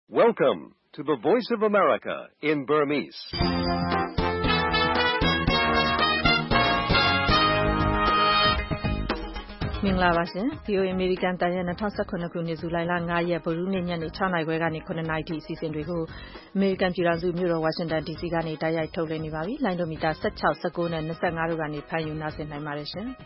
Welcome to the Voice of America in Burmese. ။မင်္ဂလာပါရှင်။ VOA American တန်ရဲ့2019ခုနှစ်ဇူလိုင်လ9ရက်ဗုဒ္ဓဟူးနေ့ညနေ6နာရီခွဲကနေ9နာရီထိအစီအစဉ်တွေကို American ပြည်ထောင်စုမြို့တော် Washington DC ကနေတိုက်ရိုက်ထုတ်လွှင့်နေပါပြီ။လိုင်းဒိုမီတာ16, 19နဲ့25တို့ကနေဖမ်းယူနားဆင်နိုင်ပါတယ်ရှင်။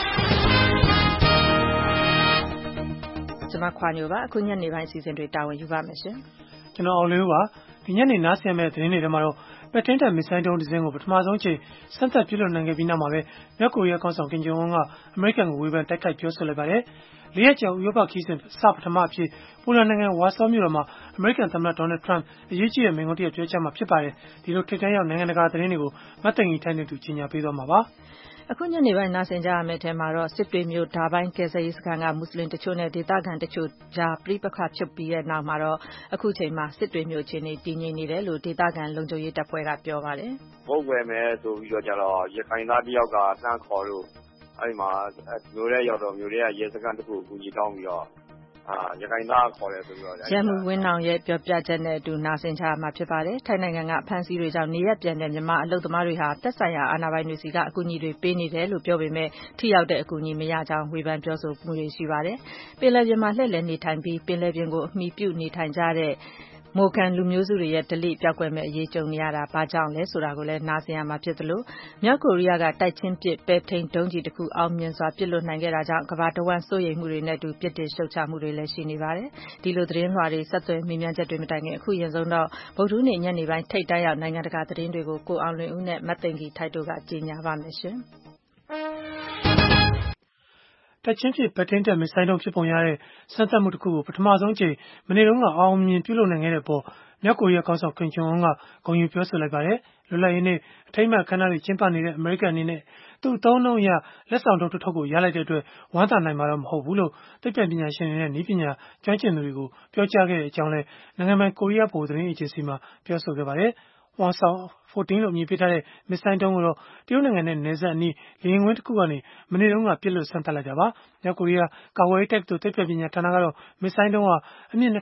ကျွန်မခွာညိုပါအခုညနေပိုင်းအစီအစဉ်တွေတာဝန်ယူပါမယ်ရှင်။ကျွန်တော်အောင်လေးပါဒီညနေနားဆင်မဲ့သတင်းတွေထဲမှာတော့ပဲ့ထိန်းတပ်မစ်ဇိုင်းဒုံးတစ်စင်းကိုပထမဆုံးချိန်စမ်းသပ်ပြုလုပ်နိုင်ခဲ့ပြီးနောက်မှာပဲမြောက်ကိုရီးယားခေါင်းဆောင်ကင်ဂျုံအွန်းကအမေရိကန်ကိုဝေဖန်တိုက်ခိုက်ပြောဆိုလိုက်ပါတယ်။၄ရက်ကြာဥရောပခီးစဉ်ပထမအဖြစ်ပိုလန်နိုင်ငံဝါဆောမြို့တော်မှာအမေရိကန်သမ္မတဒေါ်နယ်ထရန့်အရေးကြီးတဲ့မိန့်ခွန်းတစ်ရပ်ပြောကြားမှာဖြစ်ပါတယ်။ဒီလိုထိပ်တန်းရောက်နိုင်ငံတကာသတင်းတွေကိုမတ်သိင်ကြီးထိုင်းနေသူကြီးညာပေးသွားမှာပါ။အခုညနေပိုင်းနားဆင်ကြရမယ့်အထဲမှာတော့စစ်တွေမျိုးဓာပိုင်းကယ်ဆယ်ရေးစခန်းကမွတ်စလင်တချို့နဲ့ဒေသခံတချို့ကြားပြိပခတ်ဖြစ်ပြီးတဲ့နောက်မှာတော့အခုချိန်မှာစစ်တွေမျိုးအခြေအနေတည်ငြိမ်နေတယ်လို့ဒေသခံလုံခြုံရေးတပ်ဖွဲ့ကပြောပါတယ်။ပုတ်ဝယ်မယ်ဆိုပြီးတော့ကြတော့ရခိုင်သားတယောက်ကနှမ်းခေါ်လို့အဲ့မှာမျိုးရဲရောက်တော့မျိုးရဲရဲစခန်းတစ်ခုကိုကြီးတောင်းပြီးတော့ရခိုင်သားခေါ်တယ်ဆိုပြီးတော့ရန်မှုဝင်းအောင်ရဲ့ပြောပြချက်နဲ့အတူနာဆင်ချမှာဖြစ်ပါတယ်။ထိုင်းနိုင်ငံကအဖမ်းဆီးတွေကြောင့်နေရက်ပြန်တဲ့မြန်မာအလုပ်သမားတွေဟာသက်ဆိုင်ရာအာဏာပိုင်တွေစီကအကူအညီတွေပေးနေတယ်လို့ပြောပေမဲ့ထိရောက်တဲ့အကူအညီမရကြောင်းဝေဖန်ပြောဆိုမှုတွေရှိပါတယ်။ပင်လယ်ပြင်မှာလှည့်လည်နေထိုင်ပြီးပင်လယ်ပြင်ကိုအမိပြုနေထိုင်ကြတဲ့မိုကန်လူမျိုးစုတွေရဲ့ဒလိပြောက်ကွယ်မဲ့အရေးကြုံနေရတာဘာကြောင့်လဲဆိုတာကိုလည်းနားဆင်ရမှာဖြစ်သလိုမြောက်ကိုရီးယားကတိုက်ချင်းပစ်ပဲထိန်ဒုံးကြီးတစ်ခုအောင်မြင်စွာပစ်လွှတ်နိုင်ခဲ့တာကြောင့်ကမ္ဘာတဝန်းစိုးရိမ်မှုတွေနဲ့အတူပြစ်တင်ရှုတ်ချမှုတွေလည်းရှိနေပါတယ်။ဒီလိုသတင်းလွှာတွေဆက်သွယ်မိမြန်ချက်တွေမတိုင်ခင်အခုရင်ဆုံးတော့ဗုဒ္ဓဟူးနေ့ညနေပိုင်းထိပ်တန်းရောက်နိုင်ငံတကာသတင်းတွေကိုကိုအောင်လွင်ဦးနဲ့မတ်သိင်ကြီးထိုက်တို့ကကြီးညာပါမယ်ရှင်။တိုက်ချင်းဖြစ်ပဲ့ထိန်းတပ်မစ်ဇိုင်းဒုံးဖြစ်ပုံရတဲ့စမ်းသပ်မှုတစ်ခုကိုပထမဆုံးချိန်မနေ့တုန်းကအောင်မြင်ပြုလုပ်နိုင်ခဲ့တဲ့ပေါ်မြောက်ကိုရီးယားခေါင်းဆောင်ကင်ဂျုံအွန်းကဂုဏ်ယူပြောဆိုလိုက်ပါတယ်။လွတ်လပ်ရေးနေ့အထိမ်းအမှတ်အခမ်းအနားတွေကျင်းပနေတဲ့အမေရိကန်အနေနဲ့သူ့အသုံးအနှုန်းအရလက်ဆောင်တုံးတစ်ထုပ်ကိုရလိုက်တဲ့အတွက်ဝမ်းသာနိုင်မှာတော့မဟုတ်ဘူးလို့သိပ္ပံပညာရှင်တွေနဲ့နည်းပညာကျွမ်းကျင်သူတွေကိုပြောကြားခဲ့တဲ့အကြောင်းလည်းနိုင်ငံပိုင်ကိုရီးယားဗဟိုသတင်းအေဂျင်စီမှပြောဆိုခဲ့ပါတယ်။ Hwasong 14လို့အမည်ပေးထားတဲ့မစ်ဇိုင်းဒုံးကိုတော့တရုတ်နိုင်ငံနဲ့နယ်စပ်အနီးလေယာဉ်ကွင်းတစ်ခုကနေမနေ့တုန်းကပစ်လွှတ်စမ်းသပ်လိုက်တာပါ။မြောက်ကိုရီးယားကာကွယ်ရေးတက္ကသိုလ်သိပ္ပံပညာဌာနကတော့မစ်ဇိုင်းဒုံးဟာအမြင့်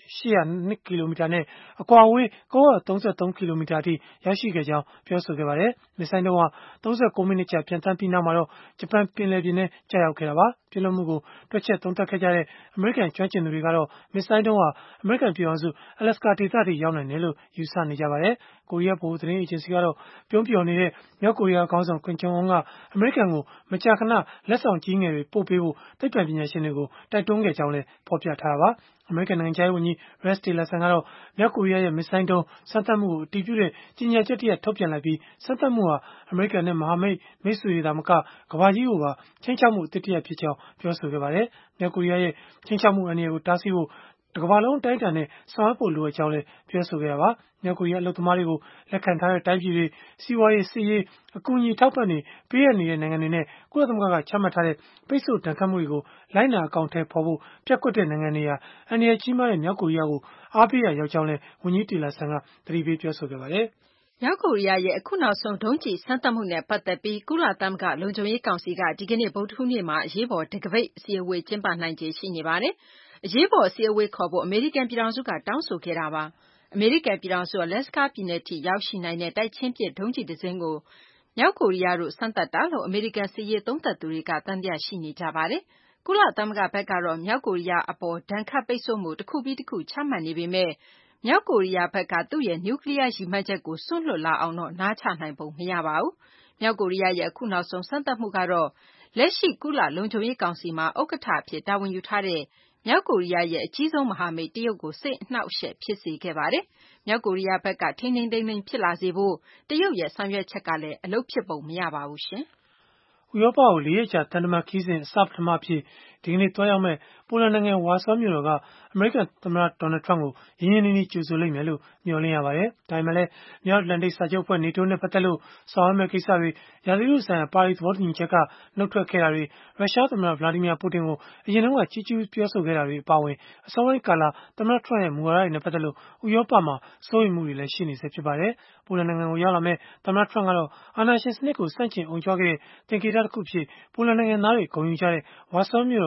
2802ကီလိုမီတာနဲ့အကွာအဝေး933ကီလိုမီတာအထိရောက်ရှိခဲ့ကြောင်းပြောဆိုခဲ့ပါတယ်။မစ်ဇိုင်းဒုံးဟာ39မိနစ်ကြာပျံသန်းပြီးနောက်မှာတော့ဂျပန်ပင်လယ်ပြင်ထဲကျရောက်ခဲ့တာပါ။ပြစ်လွှတ်မှုကိုတွက်ချက်သုံးသပ်ခဲ့ကြတဲ့အမေရိကန်ကျွမ်းကျင်သူတွေကတော့မစ်ဇိုင်းဒုံးဟာအမေရိကန်ပြည်ထောင်စုအလက်စကာဒေသထိရောက်နိုင်တယ်လို့ယူဆနေကြပါတယ်။ကိုရီးယားဗဟိုသတင်းအေဂျင်စီကတော့ပြုံးပျော်နေတဲ့မြောက်ကိုရီးယားခေါင်းဆောင်ကင်ဂျုံအွန်းကအမေရိကန်ကိုမကြာခဏလက်ဆောင်ကြီးငယ်တွေပို့ပေးဖို့သိပ္ပံပညာရှင်တွေကိုတိုက်တွန်းခဲ့ကြောင်းလည်းဖော်ပြထားတာပါ။အမေရိကန်နိုင်ငံခြားရေးဝန်ကြီး Rex Tillerson ကတော့မြောက်ကိုရီးယားရဲ့မစ်ဇိုင်းဒုံးစမ်းသပ်မှုကိုအတည်ပြုတဲ့ကြေညာချက်တစ်ရပ်ထုတ်ပြန်လိုက်ပြီးစမ်းသပ်မှုဟာအမေရိကန်နဲ့မဟာမိတ်ဆွေတွေသာမကကမ္ဘာကြီးကိုပါခြိမ်းခြောက်မှုအသစ်တစ်ရပ်ဖြစ်ကြောင်းပြောဆိုခဲ့ပါတယ်။မြောက်ကိုရီးယားရဲ့ခြိမ်းခြောက်မှုအန္တရာယ်ကိုတားဆီးဖို့တကမ္ဘာလုံးအတိုင်းအတာနဲ့ဆောင်ရွက်ဖို့လိုအပ်ကြောင်းလည်းပြောဆိုခဲ့တာပါ။မြောက်ကိုရီးယားအလုပ်သမားတွေကိုလက်ခံထားတဲ့တိုင်းပြည်တွေစီးပွားရေးစစ်ရေးအကူအညီထောက်ပံ့တွေပေးရနေတဲ့နိုင်ငံတွေနဲ့ကုလသမဂ္ဂကချမှတ်ထားတဲ့ပိတ်ဆို့ဒဏ်ခတ်မှုတွေကိုလိုက်နာအကောင့်ထဲပေါ်ဖို့ပျက်ကွက်တဲ့နိုင်ငံတွေဟာအန္တရာယ်ကြီးမားတဲ့မြောက်ကိုရီးယားကိုအားပေးရရောက်ကြောင်းလည်းဝန်ကြီးတီလာဆန်ကသတိပေးပြောဆိုခဲ့ပါတယ်။မြောက်ကိုရီးယားရဲ့အခုနောက်ဆုံးဒုံးကျည်စမ်းသပ်မှုနဲ့ပတ်သက်ပြီးကုလသမဂ္ဂလုံခြုံရေးကောင်စီကဒီကနေ့ဗုဒ္ဓဟူးနေ့မှာအရေးပေါ်တံခါးပိတ်အစည်းအဝေးကျင်းပနိုင်ခြေရှိနေပါတယ်။အရေးပေါ်အစည်းအဝေးခေါ်ဖို့အမေရိကန်ပြည်ထောင်စုကတောင်းဆိုခဲ့တာပါ။အမေရိကန်ပြည်ထောင်စုအလက်စကာပြည်နယ်ထိရောက်ရှိနိုင်တဲ့တိုက်ချင်းပစ်ဒုံးကျည်တစ်စင်းကိုမြောက်ကိုရီးယားတို့စမ်းသပ်တာလို့အမေရိကန်စစ်ရေးသုံးသပ်သူတွေကသံသယရှိနေကြပါတယ်။ကုလသမဂ္ဂဘက်ကတော့မြောက်ကိုရီးယားအပေါ်ဒဏ်ခတ်ပိတ်ဆို့မှုတစ်ခုပြီးတစ်ခုချမှတ်နေပေမဲ့မြောက်ကိုရီးယားဘက်ကသူ့ရဲ့နျူကလ িয়ার ရည်မှန်းချက်ကိုစွန့်လွတ်လာအောင်တော့နားချနိုင်ပုံမရပါဘူး။မြောက်ကိုရီးယားရဲ့အခုနောက်ဆုံးစမ်းသပ်မှုကတော့လက်ရှိကုလလုံခြုံရေးကောင်စီမှာဥက္ကဋ္ဌအဖြစ်တာဝန်ယူထားတဲ့မြောက်ကိုရီးယားရဲ့အကြီးဆုံးမဟာမိတ်တရုတ်ကိုစိတ်အနှောက်အယှက်ဖြစ်စေခဲ့ပါတယ်။မြောက်ကိုရီးယားဘက်ကထိန်းထိန်းသိမ်းသိမ်းဖြစ်လာစေဖို့တရုတ်ရဲ့ဆောင်ရွက်ချက်ကလည်းအလုပ်ဖြစ်ပုံမရပါဘူးရှင်။ဥရောပကို၄ရက်ကြာသံတမန်ခီးစဉ်အစပထမအဖြစ်ဒီကနေ့သွားရောက်မဲ့ပိုလန်နိုင်ငံဝါဆောမြို့တော်ကအမေရိကန်သမ္မတဒေါ်နယ်ထရန့်ကိုရင်းရင်းနှီးနှီးကြိုဆိုလိမ့်မယ်လို့မျှော်လင့်ရပါတယ်။ဒါပေမဲ့လည်းမြောက်အတ္တလန်တိတ်စာချုပ်အဖွဲ့ NATO နဲ့ပတ်သက်လို့ဆောင်ရွက်မဲ့ကိစ္စတွေရာသီဥတုဆိုင်ရာပါရီသဘောတူညီချက်ကနှုတ်ထွက်ခဲ့တာတွေရုရှားသမ္မတဗလာဒီမီယာပူတင်ကိုအရင်ကချီးကျူးပြောဆိုခဲ့တာတွေအပါအဝင်အစောပိုင်းကာလသမ္မတထရန့်ရဲ့မူဝါဒတွေနဲ့ပတ်သက်လို့ဥရောပမှာစိုးရိမ်မှုတွေလည်းရှိနေဆဲဖြစ်ပါတယ်။ပိုလန်နိုင်ငံကိုရောက်လာမဲ့သမ္မတထရန့်ကတော့အာဏာရှင်စနစ်ကိုဆန့်ကျင်အုံကြွခဲ့တဲ့သင်္ကေတတစ်ခုဖြစ်ပိုလန်နိုင်ငံသားတွေဂုဏ်ယူကြတဲ့ဝါဆောမြို့တော်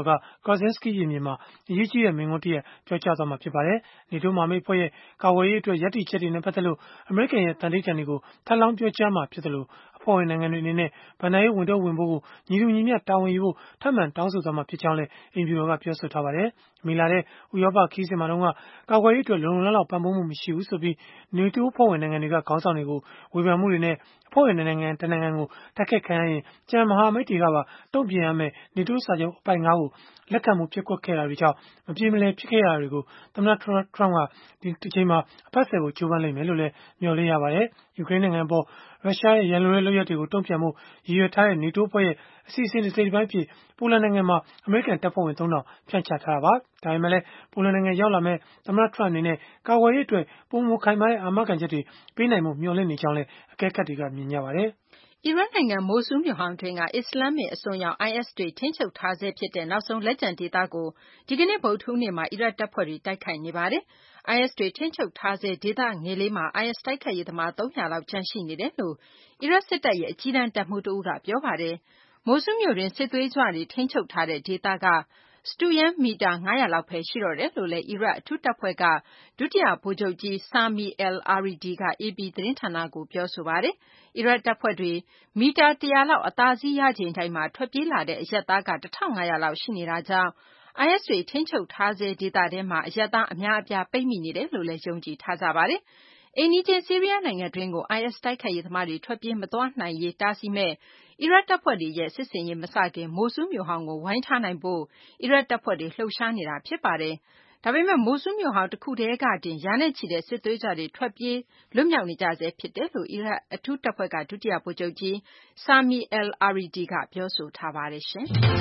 က Kozinski ရင်ပြင်မှာအရေးကြီးတဲ့မိန့်ခွန်းတရပ်ပြောကြားသွားမှာဖြစ်ပါတယ်။ NATO မဟာမိတ်အဖွဲ့ရဲ့ကာကွယ်ရေးအတွက်ရပ်တည်ချက်တွေနဲ့ပတ်သက်လို့အမေရိကန်ရဲ့သန္နိဋ္ဌာန်တွေကိုထပ်လောင်းပြောကြားမှာဖြစ်သလိုအဖွဲ့ဝင်နိုင်ငံတွေအနေနဲ့ဘဏ္ဍာရေးဝန်ထုတ်ဝန်ပိုးကိုညီတူညီမျှတာဝန်ယူဖို့ထပ်မံတောင်းဆိုသွားမှာဖြစ်ကြောင်းလည်းအိမ်ဖြူတော်ကပြောဆိုထားပါတယ်။မေလတဲ့ဥရောပခီးစဉ်မှာတော့ကာကွယ်ရေးအတွက်လုံလုံလောက်လောက်ပံ့ပိုးမှုမရှိဘူးဆိုပြီး NATO အဖွဲ့ဝင်နိုင်ငံတွေကခေါင်းဆောင်တွေကိုဝေဖန်မှုတွေနဲ့အဖွဲ့ဝင်နိုင်ငံတနိုင်ငံကိုတိုက်ခိုက်ခံရရင်ကျန်မဟာမိတ်တွေကပါတုံ့ပြန်ရမယ် NATO စာချုပ်အပိုင် 9 ကိုလက်ခံမှုပျက်ကွက်ခဲ့တာတွေကြောင့်မပြေမလည်ဖြစ်ခဲ့ရတာတွေကိုသမ္မတ Trump ကဒီတစ်ချိန်မှာအဖတ်ဆယ်ဖို့ကြိုးပမ်းလိမ့်မယ်လို့လည်းမျှော်လင့်ရပါတယ်။ ယူကရိန်းနိုင်ငံအပေါ်ရုရှားရဲ့ရန်လိုတဲ့လုပ်ရပ်တွေကိုတုံ့ပြန်ဖို့ရည်ရွယ်ထားတဲ့ NATO အဖွဲ့ရဲ့အစီအစဉ်တစ်စိတ်တစ်ပိုင်းအဖြစ်ပိုလန်နိုင်ငံမှာအမေရိကန်တပ်ဖွဲ့ဝင် 3000ဖြန့်ချထားတာပါ။ဒါပေမဲ့လည်းပိုလန်နိုင်ငံရောက်လာမဲ့သမ္မတ Trump အနေနဲ့ကာကွယ်ရေးအတွက်ပိုမိုခိုင်မာတဲ့အာမခံချက်တွေပေးနိုင်ဖို့မျှော်လင့်နေကြောင်းလည်းအကဲခတ်တွေကမြင်ကြပါတယ်။အီရတ်နိုင်ငံမိုဆူးမြို့ဟောင်းတွင်းကအစ္စလာမ္မစ်အစွန်းရောက် IS တွေထိန်းချုပ်ထားဆဲဖြစ်တဲ့နောက်ဆုံးလက်ကျန်ဒေသကိုဒီကနေ့ဗုဒ္ဓဟူးနေ့မှာအီရတ်တပ်ဖွဲ့တွေတိုက်ခိုက်နေပါတယ်။ IS တွေထိန်းချုပ်ထားဆဲဒေသငယ်လေးမှာ IS တိုက်ခိုက်ရေးသမား300လောက်ကျန်ရှိနေတယ်လို့အီရတ်စစ်တပ်ရဲ့အကြီးတန်းတပ်မှူးတဦးကပြောပါတယ်။မိုဆူးမြို့တွင်းစစ်သွေးကြွတွေထိန်းချုပ်ထားတဲ့ဒေသကစတုရန်းမီတာ900လောက်ပဲရှိတော့တယ်လို့လည်းအီရတ်အထူးတပ်ဖွဲ့ကဒုတိယဗိုလ်ချုပ်ကြီး Sami al-Aridi က AP သတင်းဌာနကိုပြောဆိုပါတယ်။အီရတ်တပ်ဖွဲ့တွေမီတာ100လောက်အသာစီးရချိန်တိုင်းမှာထွက်ပြေးလာတဲ့အရပ်သားက1500လောက်ရှိနေတာကြောင့်IS တွေထိန်းချုပ်ထားဆဲဒေသထဲမှာအရပ်သားအများအပြားပိတ်မိနေတယ်လို့လည်းယုံကြည်ထားကြပါတယ်။အိမ်နီးချင်းဆီးရီးယားနိုင်ငံတွင်းကို IS တိုက်ခိုက်ရေးသမားတွေထွက်ပြေးမသွားနိုင်ရေးတားဆီးမဲ့အီရတ်တပ်ဖွဲ့တွေရဲ့စစ်ဆင်ရေးမစခင်မိုဆူးမြို့ဟောင်းကိုဝိုင်းထားနိုင်ဖို့အီရတ်တပ်ဖွဲ့တွေလှုပ်ရှားနေတာဖြစ်ပါတယ်။ဒါပေမဲ့မိုဆူးမြို့ဟောင်းတခုတည်းကတင်ရာနဲ့ချီတဲ့စစ်သွေးကြွတွေထွက်ပြေးလွတ်မြောက်နေကြဆဲဖြစ်တယ်လို့အီရတ်အထူးတပ်ဖွဲ့ကဒုတိယဗိုလ်ချုပ်ကြီး Sami al-Aridi ကပြောဆိုထားပါတယ်။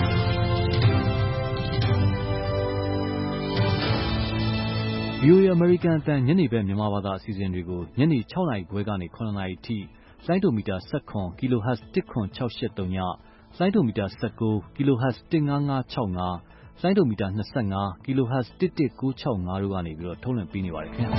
VOA အမေရိကန်အသံညနေဘက်မြန်မာဘာသာအစီအစဉ်တွေကိုညနေ6နာရီခွဲကနေ9နာရီထိလိုင်းဒိုမီတာ17 kHz 10683ညလိုင်းဒိုမီတာ19 kHz 15565လိုင်းဒိုမီတာ25 kHz 11965တို့ကနေပြီးတော့ထုတ်လွှင့်ပေးနေပါတယ်ခင်ဗျာ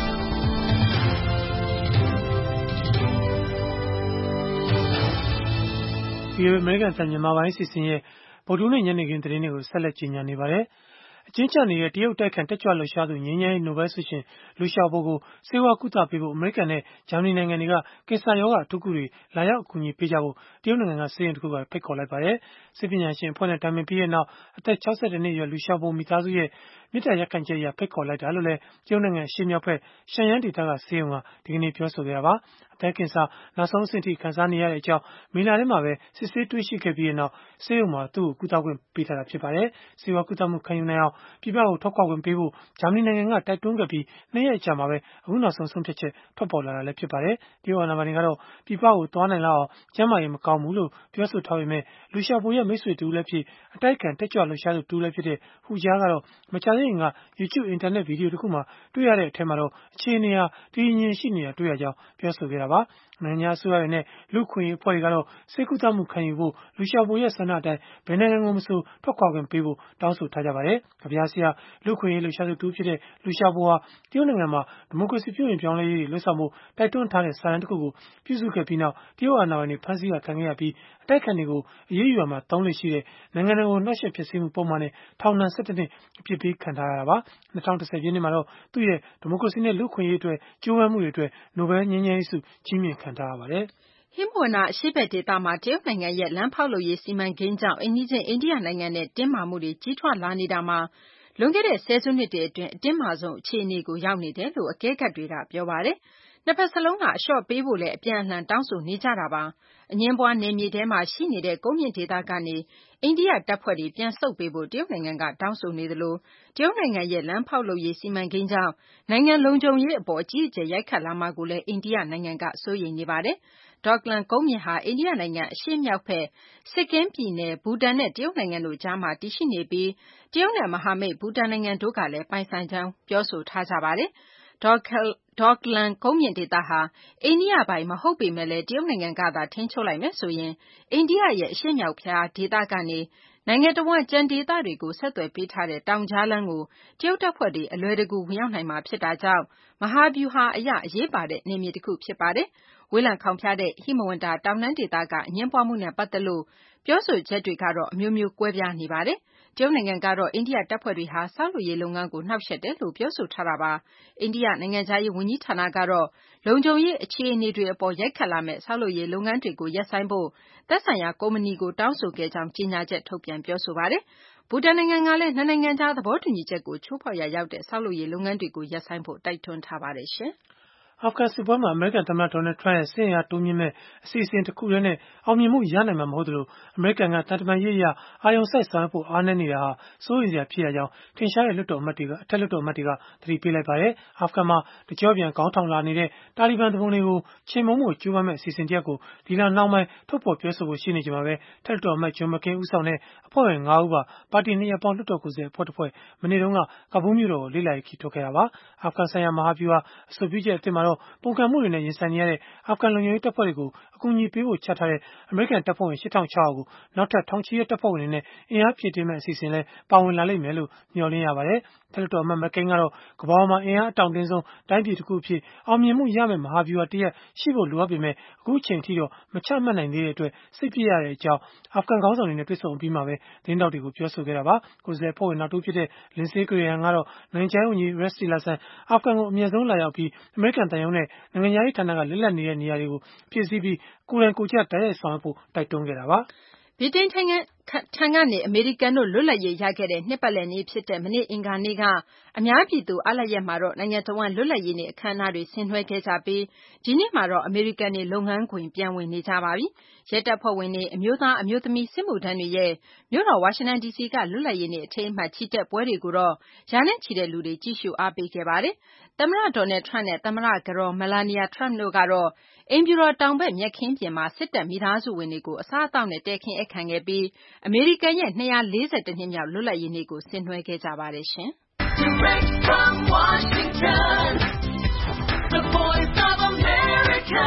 ဒီအမေရိကန်အသံမြန်မာပိုင်းအစီအစဉ်ရဲ့ဗုဒ္ဓဟူးနေ့ညနေခင်းသတင်းတွေကိုဆက်လက်ကြီးညာနေပါတယ်။အကျဉ်းချနေတဲ့တရုတ်တိုက်ခိုက်တက်ကြွလှုပ်ရှားသူငြိမ်းချမ်းရေးနိုဘယ်ဆုရှင်လူရှာအိုကိုဆေးဝါးကုသပေးဖို့အမေရိကန်နဲ့ဂျာမနီနိုင်ငံတွေကကင်ဆာရောဂါအထူးကုတွေလာရောက်အကူအညီပေးကြဖို့တရုတ်နိုင်ငံကဆေးရုံတစ်ခုကဖိတ်ခေါ်လိုက်ပါတယ်။စစ်ပညာရှင်အဖွဲ့နဲ့တိုင်ပင်ပြီးတဲ့နောက်အသက်62နှစ်အရွယ်လူရှာအိုမိသားစုရဲ့မေတ္တာရပ်ခံချက်အရဖိတ်ခေါ်လိုက်တာလို့လည်းတရုတ်နိုင်ငံအရှေ့မြောက်ဘက်ရှန်ယန်းဒေသကဆေးရုံကဒီကနေ့ပြောဆိုခဲ့တာပါ။အသက်ကင်ဆာနောက်ဆုံးအဆင့်ထိခံစားနေရတဲ့အကြောင်းမေလထဲမှာပဲစစ်ဆေးတွေ့ရှိခဲ့ပြီးတဲ့နောက်ဆေးရုံမှာသူ့ကိုကုသခွင့်ပေးထားတာဖြစ်ပါတယ်။ဆေးဝါးကုသမှုခံယူနိုင်အောင်ပြည်ပကိုထွက်ခွာခွင့်ပေးဖို့ဂျာမနီနိုင်ငံကတိုက်တွန်းခဲ့ပြီး2ရက်ကြာမှာပဲအခုနောက်ဆုံးဆုံးဖြတ်ချက်ထွက်ပေါ်လာတာလည်းဖြစ်ပါတယ်။တရုတ်အာဏာပိုင်တွေကတော့ပြည်ပကိုသွားနိုင်လောက်အောင်ကျန်းမာရေးမကောင်းဘူးလို့ပြောဆိုထားပေမဲ့လူရှာအိုရဲ့မိတ်ဆွေတူလည်းဖြစ်အတိုက်အခံတက်ကြွလှုပ်ရှားသူတူလည်းဖြစ်တဲ့ဟူဂျာကတော့မကြာသေးခင်က YouTube အင်တာနက်ဗီဒီယိုတစ်ခုမှာတွေ့ရတဲ့အထက်မှာတော့အခြေအနေဟာတည်ငြိမ်ရှိနေတာတွေ့ရကြောင်းပြောဆိုခဲ့တာပါ။နိုင်ငံအစိုးရတွေနဲ့လူခွင့်ရေးအဖွဲ့တွေကတော့ဆေးကုသမှုခံယူဖို့လူရှာအိုရဲ့ဆန္ဒအတိုင်းဘယ်နိုင်ငံကိုမဆိုထွက်ခွာခွင့်ပေးဖို့တောင်းဆိုထားကြပါတယ်။ကြပြားဆရာလူခွင့်ရေးလှုပ်ရှားသူတူဖြစ်တဲ့လူရှာအိုဟာတရုတ်နိုင်ငံမှာဒီမိုကရေစီပြုပြင်ပြောင်းလဲရေးတွေလှုပ်ဆောင်ဖို့တိုက်တွန်းထားတဲ့စာတမ်းတစ်ခုကိုပြုစုခဲ့ပြီးနောက်တရုတ်အာဏာပိုင်တွေဖမ်းဆီးခံခဲ့ရပြီးအတိုက်အခံတွေကိုအရေးယူရမှာသုံးလေရှိတဲ့နိုင်ငံတော်နှောက်ယှက်ဖျက်ဆီးမှုပုံမှန်နဲ့ထောင်ဒဏ်17နှစ်အပြစ်ပေးခံထားရတာပါ။2010ပြည့်နှစ်မှာတော့သူ့ရဲ့ဒီမိုကရေစီနဲ့လူခွင့်ရေးအတွက်ကြိုးပမ်းမှုတွေအတွက်နိုဘယ်ငြိမ်းချမ်းရေးဆုချီးမြှင့်ခံထားရပါတယ်။ဟိမဝန္တာအရှေ့ဘက်ဒေသမှာတရုတ်နိုင်ငံရဲ့လမ်းဖောက်လုပ်ရေးစီမံကိန်းကြောင့်အိမ်နီးချင်းအိန္ဒိယနိုင်ငံနဲ့တင်းမာမှုတွေကြီးထွားလာနေတာမှာလွန်ခဲ့တဲ့ဆယ်စုနှစ်တွေအတွင်းအတင်းမာဆုံးအခြေအနေကိုရောက်နေတယ်လို့အကဲခတ်တွေကပြောပါတယ်။နှစ်ဖက်စလုံးကအလျှော့ပေးဖို့လည်းအပြန်အလှန်တောင်းဆိုနေကြတာပါ။အငြင်းပွားနယ်မြေထဲမှာရှိနေတဲ့ကုန်းမြင့်ဒေသကနေအိန္ဒိယတပ်ဖွဲ့တွေပြန်ဆုတ်ပေးဖို့တရုတ်နိုင်ငံကတောင်းဆိုနေသလိုတရုတ်နိုင်ငံရဲ့လမ်းဖောက်လုပ်ရေးစီမံကိန်းကြောင့်နိုင်ငံလုံခြုံရေးအပေါ်အကြီးအကျယ်ရိုက်ခတ်လာမှာကိုလည်းအိန္ဒိယနိုင်ငံကစိုးရိမ်နေပါတယ်။ Doklam ကုန်းမြင့်ဟာအိန္ဒိယနိုင်ငံအရှေ့မြောက်ဘက်စစ်ကင်းပြည်နယ်ဘူတန်နဲ့တရုတ်နိုင်ငံတို့ကြားမှာတည်ရှိနေပြီးတရုတ်နဲ့မဟာမိတ်ဘူတန်နိုင်ငံတို့ကလည်းပိုင်ဆိုင်ကြောင်းပြောဆိုထားကြပါတယ်။ Doklam ကုန်းမြင့်ဒေသဟာအိန္ဒိယပိုင်မဟုတ်ပေမဲ့လည်းတရုတ်နိုင်ငံကသာထိန်းချုပ်လိုက်မယ်ဆိုရင်အိန္ဒိယရဲ့အရှေ့မြောက်ဖျားဒေသကနေနိုင်ငံတဝန်းကျန်ဒေသတွေကိုဆက်သွယ်ပေးထားတဲ့တောင်ကြားလမ်းကိုတရုတ်တပ်ဖွဲ့တွေအလွယ်တကူဝင်ရောက်နိုင်မှာဖြစ်တာကြောင့်မဟာဗျူဟာအရအရေးပါတဲ့နယ်မြေတစ်ခုဖြစ်ပါတယ်။ဝေးလံခေါင်ဖျားတဲ့ဟိမဝန္တာတောင်တန်းဒေသကအငြင်းပွားမှုနဲ့ပတ်သက်လို့ပြောဆိုချက်တွေကတော့အမျိုးမျိုးကွဲပြားနေပါတယ်။တရုတ်နိုင်ငံကတော့အိန္ဒိယတပ်ဖွဲ့တွေဟာဆောက်လုပ်ရေးလုပ်ငန်းကိုနှောက်ယှက်တယ်လို့ပြောဆိုထားတာပါ။အိန္ဒိယနိုင်ငံခြားရေးဝန်ကြီးဌာနကတော့လုံခြုံရေးအခြေအနေတွေအပေါ်ရိုက်ခတ်လာမယ့်ဆောက်လုပ်ရေးလုပ်ငန်းတွေကိုရပ်ဆိုင်းဖို့သက်ဆိုင်ရာကုမ္ပဏီကိုတောင်းဆိုခဲ့ကြောင်းကြေညာချက်ထုတ်ပြန်ပြောဆိုပါတယ်။ဘူတန်နိုင်ငံကလည်းနှစ်နိုင်ငံကြားသဘောတူညီချက်ကိုချိုးဖောက်ရာရောက်တဲ့ဆောက်လုပ်ရေးလုပ်ငန်းတွေကိုရပ်ဆိုင်းဖို့တိုက်တွန်းထားပါတယ်။အာဖဂန်စစ်ပွဲမှာအမေရိကန်သမ္မတ Donald Trump ရဲ့စစ်အင်အားတိုးမြှင့်မယ့်အစီအစဉ်တခုတည်းနဲ့အောင်မြင်မှုရနိုင်မှာမဟုတ်သလိုအမေရိကန်ကတန်တမာရေးအရအာရုံစိုက်ဆောင်ရွက်ဖို့အားနည်းနေတာဟာစိုးရိမ်စရာဖြစ်ရကြောင်းထင်ရှားတဲ့အထက်လွှတ်တော်အမတ်တွေကသတိပေးလိုက်ပါတယ်။အာဖဂန်မှာတကြောပြန်ခေါင်းထောင်လာနေတဲ့တာလီဘန်သူပုန်တွေကိုချေမှုန်းဖို့ကြိုးပမ်းမယ့်အစီအစဉ်တရပ်ကိုဒီလနှောင်းပိုင်းထုတ်ဖော်ပြောဆိုဖို့ရှိနေချိန်မှာပဲအထက်လွှတ်တော်အမတ် John McCain ဦးဆောင်တဲ့အဖွဲ့ဝင် 5 ဦးပါတီ2ရပ်ပေါင်းလွှတ်တော်ကိုယ်စားလှယ်အဖွဲ့တစ်ဖွဲ့မနေ့တုန်းကကာဘူးမြို့တော်ကိုလေ့လာရေးခရီးထွက်ခဲ့တာပါ။အာဖဂန်ဆိုင်ရာမဟာဗျူဟာအဆိုပြုချက်အသစ်မှာတော့ပုန်ကန်မှုတွေနဲ့ရင်ဆိုင်နေရတဲ့အာဖဂန်လုံခြုံရေးတပ်ဖွဲ့တွေကိုအကူအညီပေးဖို့ချထားတဲ့အမေရိကန်တပ်ဖွဲ့ဝင် 8,600 ကိုနောက်ထပ်ထောင်ချီတဲ့တပ်ဖွဲ့ဝင်တွေနဲ့အင်အားဖြည့်တင်းမယ့်အစီအစဉ်လည်းပါဝင်လာလိမ့်မယ်လို့မျှော်လင့်ရပါတယ်။ထက်လွှတ်တော်အမတ် McCain ကတော့ကမ္ဘာပေါ်မှာအင်အားအတောင့်တင်းဆုံးတိုင်းပြည်တစ်ခုအဖြစ်အောင်မြင်မှုရမယ့်မဟာဗျူဟာတစ်ရပ်ရှိဖို့လိုအပ်ပေမဲ့အခုအချိန်အထိတော့မချမှတ်နိုင်သေးတဲ့အတွက်စိတ်ပျက်ရတဲ့အကြောင်းအာဖဂန်ခေါင်းဆောင်တွေနဲ့တွေ့ဆုံအပြီးမှာပဲသတင်းတောက်တွေကိုပြောဆိုခဲ့တာပါ။ကိုယ်စားလှယ်အဖွဲ့ဝင်နောက်တစ်ဦးဖြစ်တဲ့ Lindsey Graham ကတော့နိုင်ငံခြားရေးဝန်ကြီး Rex Tillerson အာဖဂန်ကိုအမြန်ဆုံးလာရောက်ပြီးအမေရိကန်သံရုံးနဲ့နိုင်ငံခြားရေးဌာနကလစ်လပ်နေတဲ့နေရာတွေကိုဖြည့်ဆည်းပြီးကိုယ်တိုင်ကိုယ်ကျတိုက်ရိုက်ဆောင်ရွက်ဖို့တိုက်တွန်းခဲ့တာပါဗြိတိန်ထံကနေအမေရိကန်တို့လွတ်လပ်ရေးရခဲ့တဲ့နှစ်ပတ်လည်နေ့ဖြစ်တဲ့မနေ့အင်္ဂါနေ့ကအများပြည်သူအားလပ်ရက်မှာတော့နိုင်ငံတော်ဝန်လွတ်လပ်ရေးနေ့အခမ်းအနားတွေဆင်နွှဲခဲ့ကြပြီးဒီနေ့မှာတော့အမေရိကန်တွေလုပ်ငန်းခွင်ပြန်ဝင်နေကြပါပြီ။ရဲတပ်ဖွဲ့ဝင်တွေအမျိုးသားအမျိုးသမီးစစ်မှုထမ်းတွေရဲ့မြို့တော်ဝါရှင်တန်ဒီစီကလွတ်လပ်ရေးနေ့အထိမ်းအမှတ်ချီတက်ပွဲတွေကိုတော့ရာနဲ့ချီတဲ့လူတွေကြည့်ရှုအားပေးခဲ့ပါတယ်။သမ္မတ Donald Trump နဲ့သမ္မတကတော် Melania Trump တို့ကတော့အိမ်ဖြူတော်တောင်ဘက်မြက်ခင်းပြင်မှာစစ်တပ်မိသားစုဝင်တွေကိုအစားအသောက်နဲ့တည်ခင်းဧည့်ခံခဲ့ပြီးအမေရိကန်ရဲ့241နှစ်မြောက်လွတ်လပ်ရေးနေ့ကိုဆင်နွှဲခဲ့ကြပါတယ်ရှင်။ Direct from Washington, the voice of America,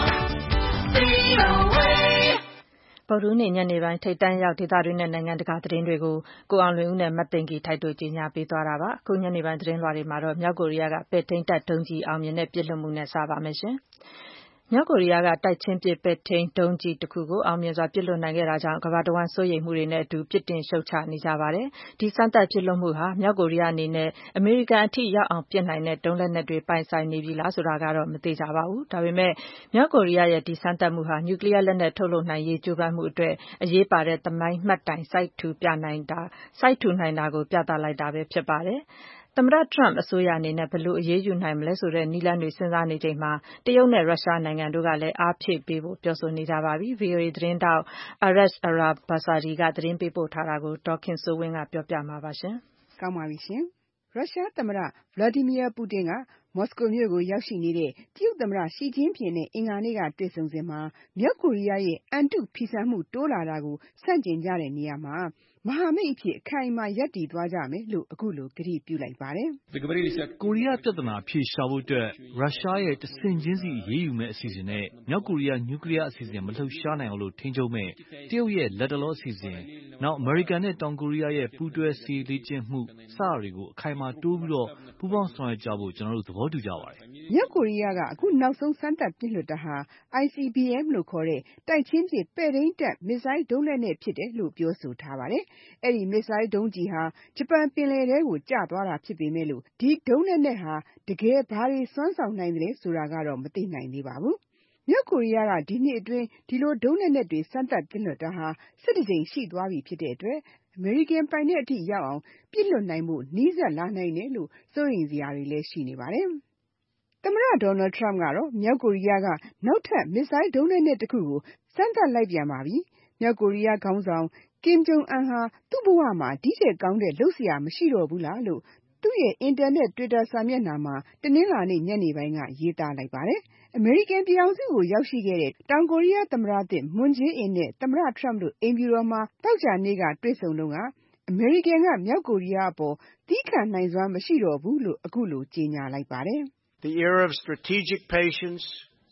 VOA. ဗုဒ္ဓဟူးနေ့ညနေပိုင်းထိပ်တန်းရောက်ဒေသတွင်းနဲ့နိုင်ငံတကာသတင်းတွေကိုကိုအောင်လွင်ဦးနဲ့မသိင်္ဂီထိုက်တို့ကြီးညာပေးသွားတာပါ။အခုညနေပိုင်းသတင်းလွှာတွေမှာတော့မြောက်ကိုရီးယားကပဲ့ထိန်းတပ်ဒုံးကျည်အောင်မြင်တဲ့ပစ်လွှတ်မှုနဲ့စပါမယ်ရှင်။မြောက်ကိုရီးယားကတိုက်ချင်းပစ်ပဲ့ထိန်းဒုံးကျည်တစ်ခုကိုအောင်မြင်စွာပစ်လွှတ်နိုင်ခဲ့တာကြောင့်ကမ္ဘာတဝန်းစိုးရိမ်မှုတွေနဲ့အတူပြစ်တင်ရှုတ်ချနေကြပါတယ်။ဒီစမ်းသပ်ပစ်လွှတ်မှုဟာမြောက်ကိုရီးယားအနေနဲ့အမေရိကန်အထိရောက်အောင်ပစ်နိုင်တဲ့ဒုံးလက်နက်တွေပိုင်ဆိုင်နေပြီလားဆိုတာကတော့မသိကြပါဘူး။ဒါပေမဲ့မြောက်ကိုရီးယားရဲ့ဒီစမ်းသပ်မှုဟာနျူကလ িয়ার လက်နက်ထုတ်လုပ်နိုင်ရေးကြိုးပမ်းမှုအတွက်အရေးပါတဲ့သမိုင်းမှတ်တိုင်စိုက်ထူနိုင်တာကိုပြသလိုက်တာပဲဖြစ်ပါတယ်။သမ္မတ Trump အစိုးရအနေနဲ့ဘယ်လိုအရေးယူနိုင်မလဲဆိုတဲ့နည်းလမ်းတွေစဉ်းစားနေချိန်မှာတရုတ်နဲ့ရုရှားနိုင်ငံတို့ကလည်းအားဖြည့်ပေးဖို့ပြောဆိုနေကြပါပြီ။ VOA သတင်းထောက် Arash Arabasadi ကသတင်းပေးပို့ထားတာကိုဒေါ်ခင်စိုးဝင်းကပြောပြမှာပါ။ရုရှားသမ္မတ Vladimir Putin ကမော်စကိုမြို့ကိုရောက်ရှိနေတဲ့တရုတ်သမ္မတ Xi Jinping နဲ့အင်္ဂါနေ့ကတွေ့ဆုံစဉ်မှာမြောက်ကိုရီးယားရဲ့အံတုဖီဆန်မှုတိုးလာတာကိုဆန့်ကျင်ကြတဲ့နေရာမှာမဟာမိတ်အဖြစ်အခိုင်အမာရပ်တည်သွားကြမယ်လို့အခုလိုကတိပြုလိုက်ပါတယ်။ကိုရီးယားပြဿနာအဖြေရှာဖို့အတွက်ရုရှားရဲ့တဆင့်ချင်းစီအရေးယူမယ့်အစီအစဉ်နဲ့မြောက်ကိုရီးယားနျူကလ িয়ার အစီအစဉ်မလှုပ်ရှားနိုင်အောင်ထိန်းချုပ်မယ့်တရုတ်ရဲ့လတ်တလောအစီအစဉ်နောက်အမေရိကန်နဲ့တောင်ကိုရီးယားရဲ့ပူးတွဲစစ်ရေးလေ့ကျင့်မှုစတာတွေကိုအခိုင်အမာတိုးပြီးပူးပေါင်းဆောင်ရွက်ကြဖို့ကျနော်တို့သဘောတူကြပါတယ်။မြောက်ကိုရီးယားကအခုနောက်ဆုံးစမ်းသပ်ပစ်လွှတ်တာဟာ ICBM လို့ခေါ်တဲ့တိုက်ချင်းပစ်ပဲ့ထိန်းတပ်မစ်ဇိုင်းဒုံးလက်နက်ဖြစ်တယ်လို့ပြောဆိုထားပါတယ်။အဲဒီမစ်ဇိုင်းဒုံးကျည်ဟာဂျပန်ပင်လယ်ထဲကိုကျသွားတာဖြစ်ပေမဲ့လို့ဒီဒုံးလက်နက်ဟာတကယ်ဘာတွေစွမ်းဆောင်နိုင်တယ်ဆိုတာကတော့မသိနိုင်သေးပါဘူး။မြောက်ကိုရီးယားကဒီနှစ်အတွင်းဒီလိုဒုံးလက်နက်တွေစမ်းသပ်ပစ်လွှတ်တာဟာ17ကြိမ်ရှိသွားပြီဖြစ်တဲ့အတွက်အမေရိကန်ပိုင်နက်အထိရောက်အောင်ပစ်လွှတ်နိုင်ဖို့နီးစပ်လာနိုင်တယ်လို့စိုးရိမ်စရာတွေလည်းရှိနေပါတယ်။သမ္မတ Donald Trump ကတော့မြောက်ကိုရီးယားကနောက်ထပ်မစ်ဇိုင်းဒုံးလက်နက်တစ်ခုကိုစမ်းသပ်လိုက်ပြန်ပါပြီ။မြောက်ကိုရီးယားခေါင်းဆောင် Kim Jong Un ဟာသူ့ဘဝမှာဒီထက်ကောင်းတဲ့လုပ်စရာမရှိတော့ဘူးလားလို့သူ့ရဲ့အင်တာနက် Twitter စာမျက်နှာမှာတနင်္လာနေ့ညနေပိုင်းကရေးသားလိုက်ပါတယ်။အမေရိကန်ပြည်ထောင်စုကိုရောက်ရှိခဲ့တဲ့တောင်ကိုရီးယားသမ္မတသစ် Moon Jae-in နဲ့သမ္မတ Trump တို့အိမ်ဖြူတော်မှာသောကြာနေ့ကတွေ့ဆုံတုန်းကအမေရိကန်ကမြောက်ကိုရီးယားအပေါ်သည်းခံနိုင်စွမ်းမရှိတော့ဘူးလို့အခုလိုကြေညာလိုက်ပါတယ်။ The era of strategic patience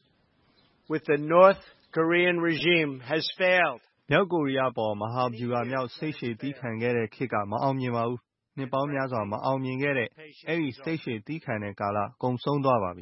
with the North Korean regime has failed. မြောက်ကိုရီးယားပေါ်မဟာဗျူဟာမြောက်စိတ်ရှည်သည်းခံခဲ့တဲ့ခေတ်ကမအောင်မြင်ပါဘူး။နှစ်ပေါင်းများစွာမအောင်မြင်ခဲ့တဲ့အဲဒီစိတ်ရှည်သည်းခံတဲ့ကာလကုန်ဆုံးသွားပါပြီတ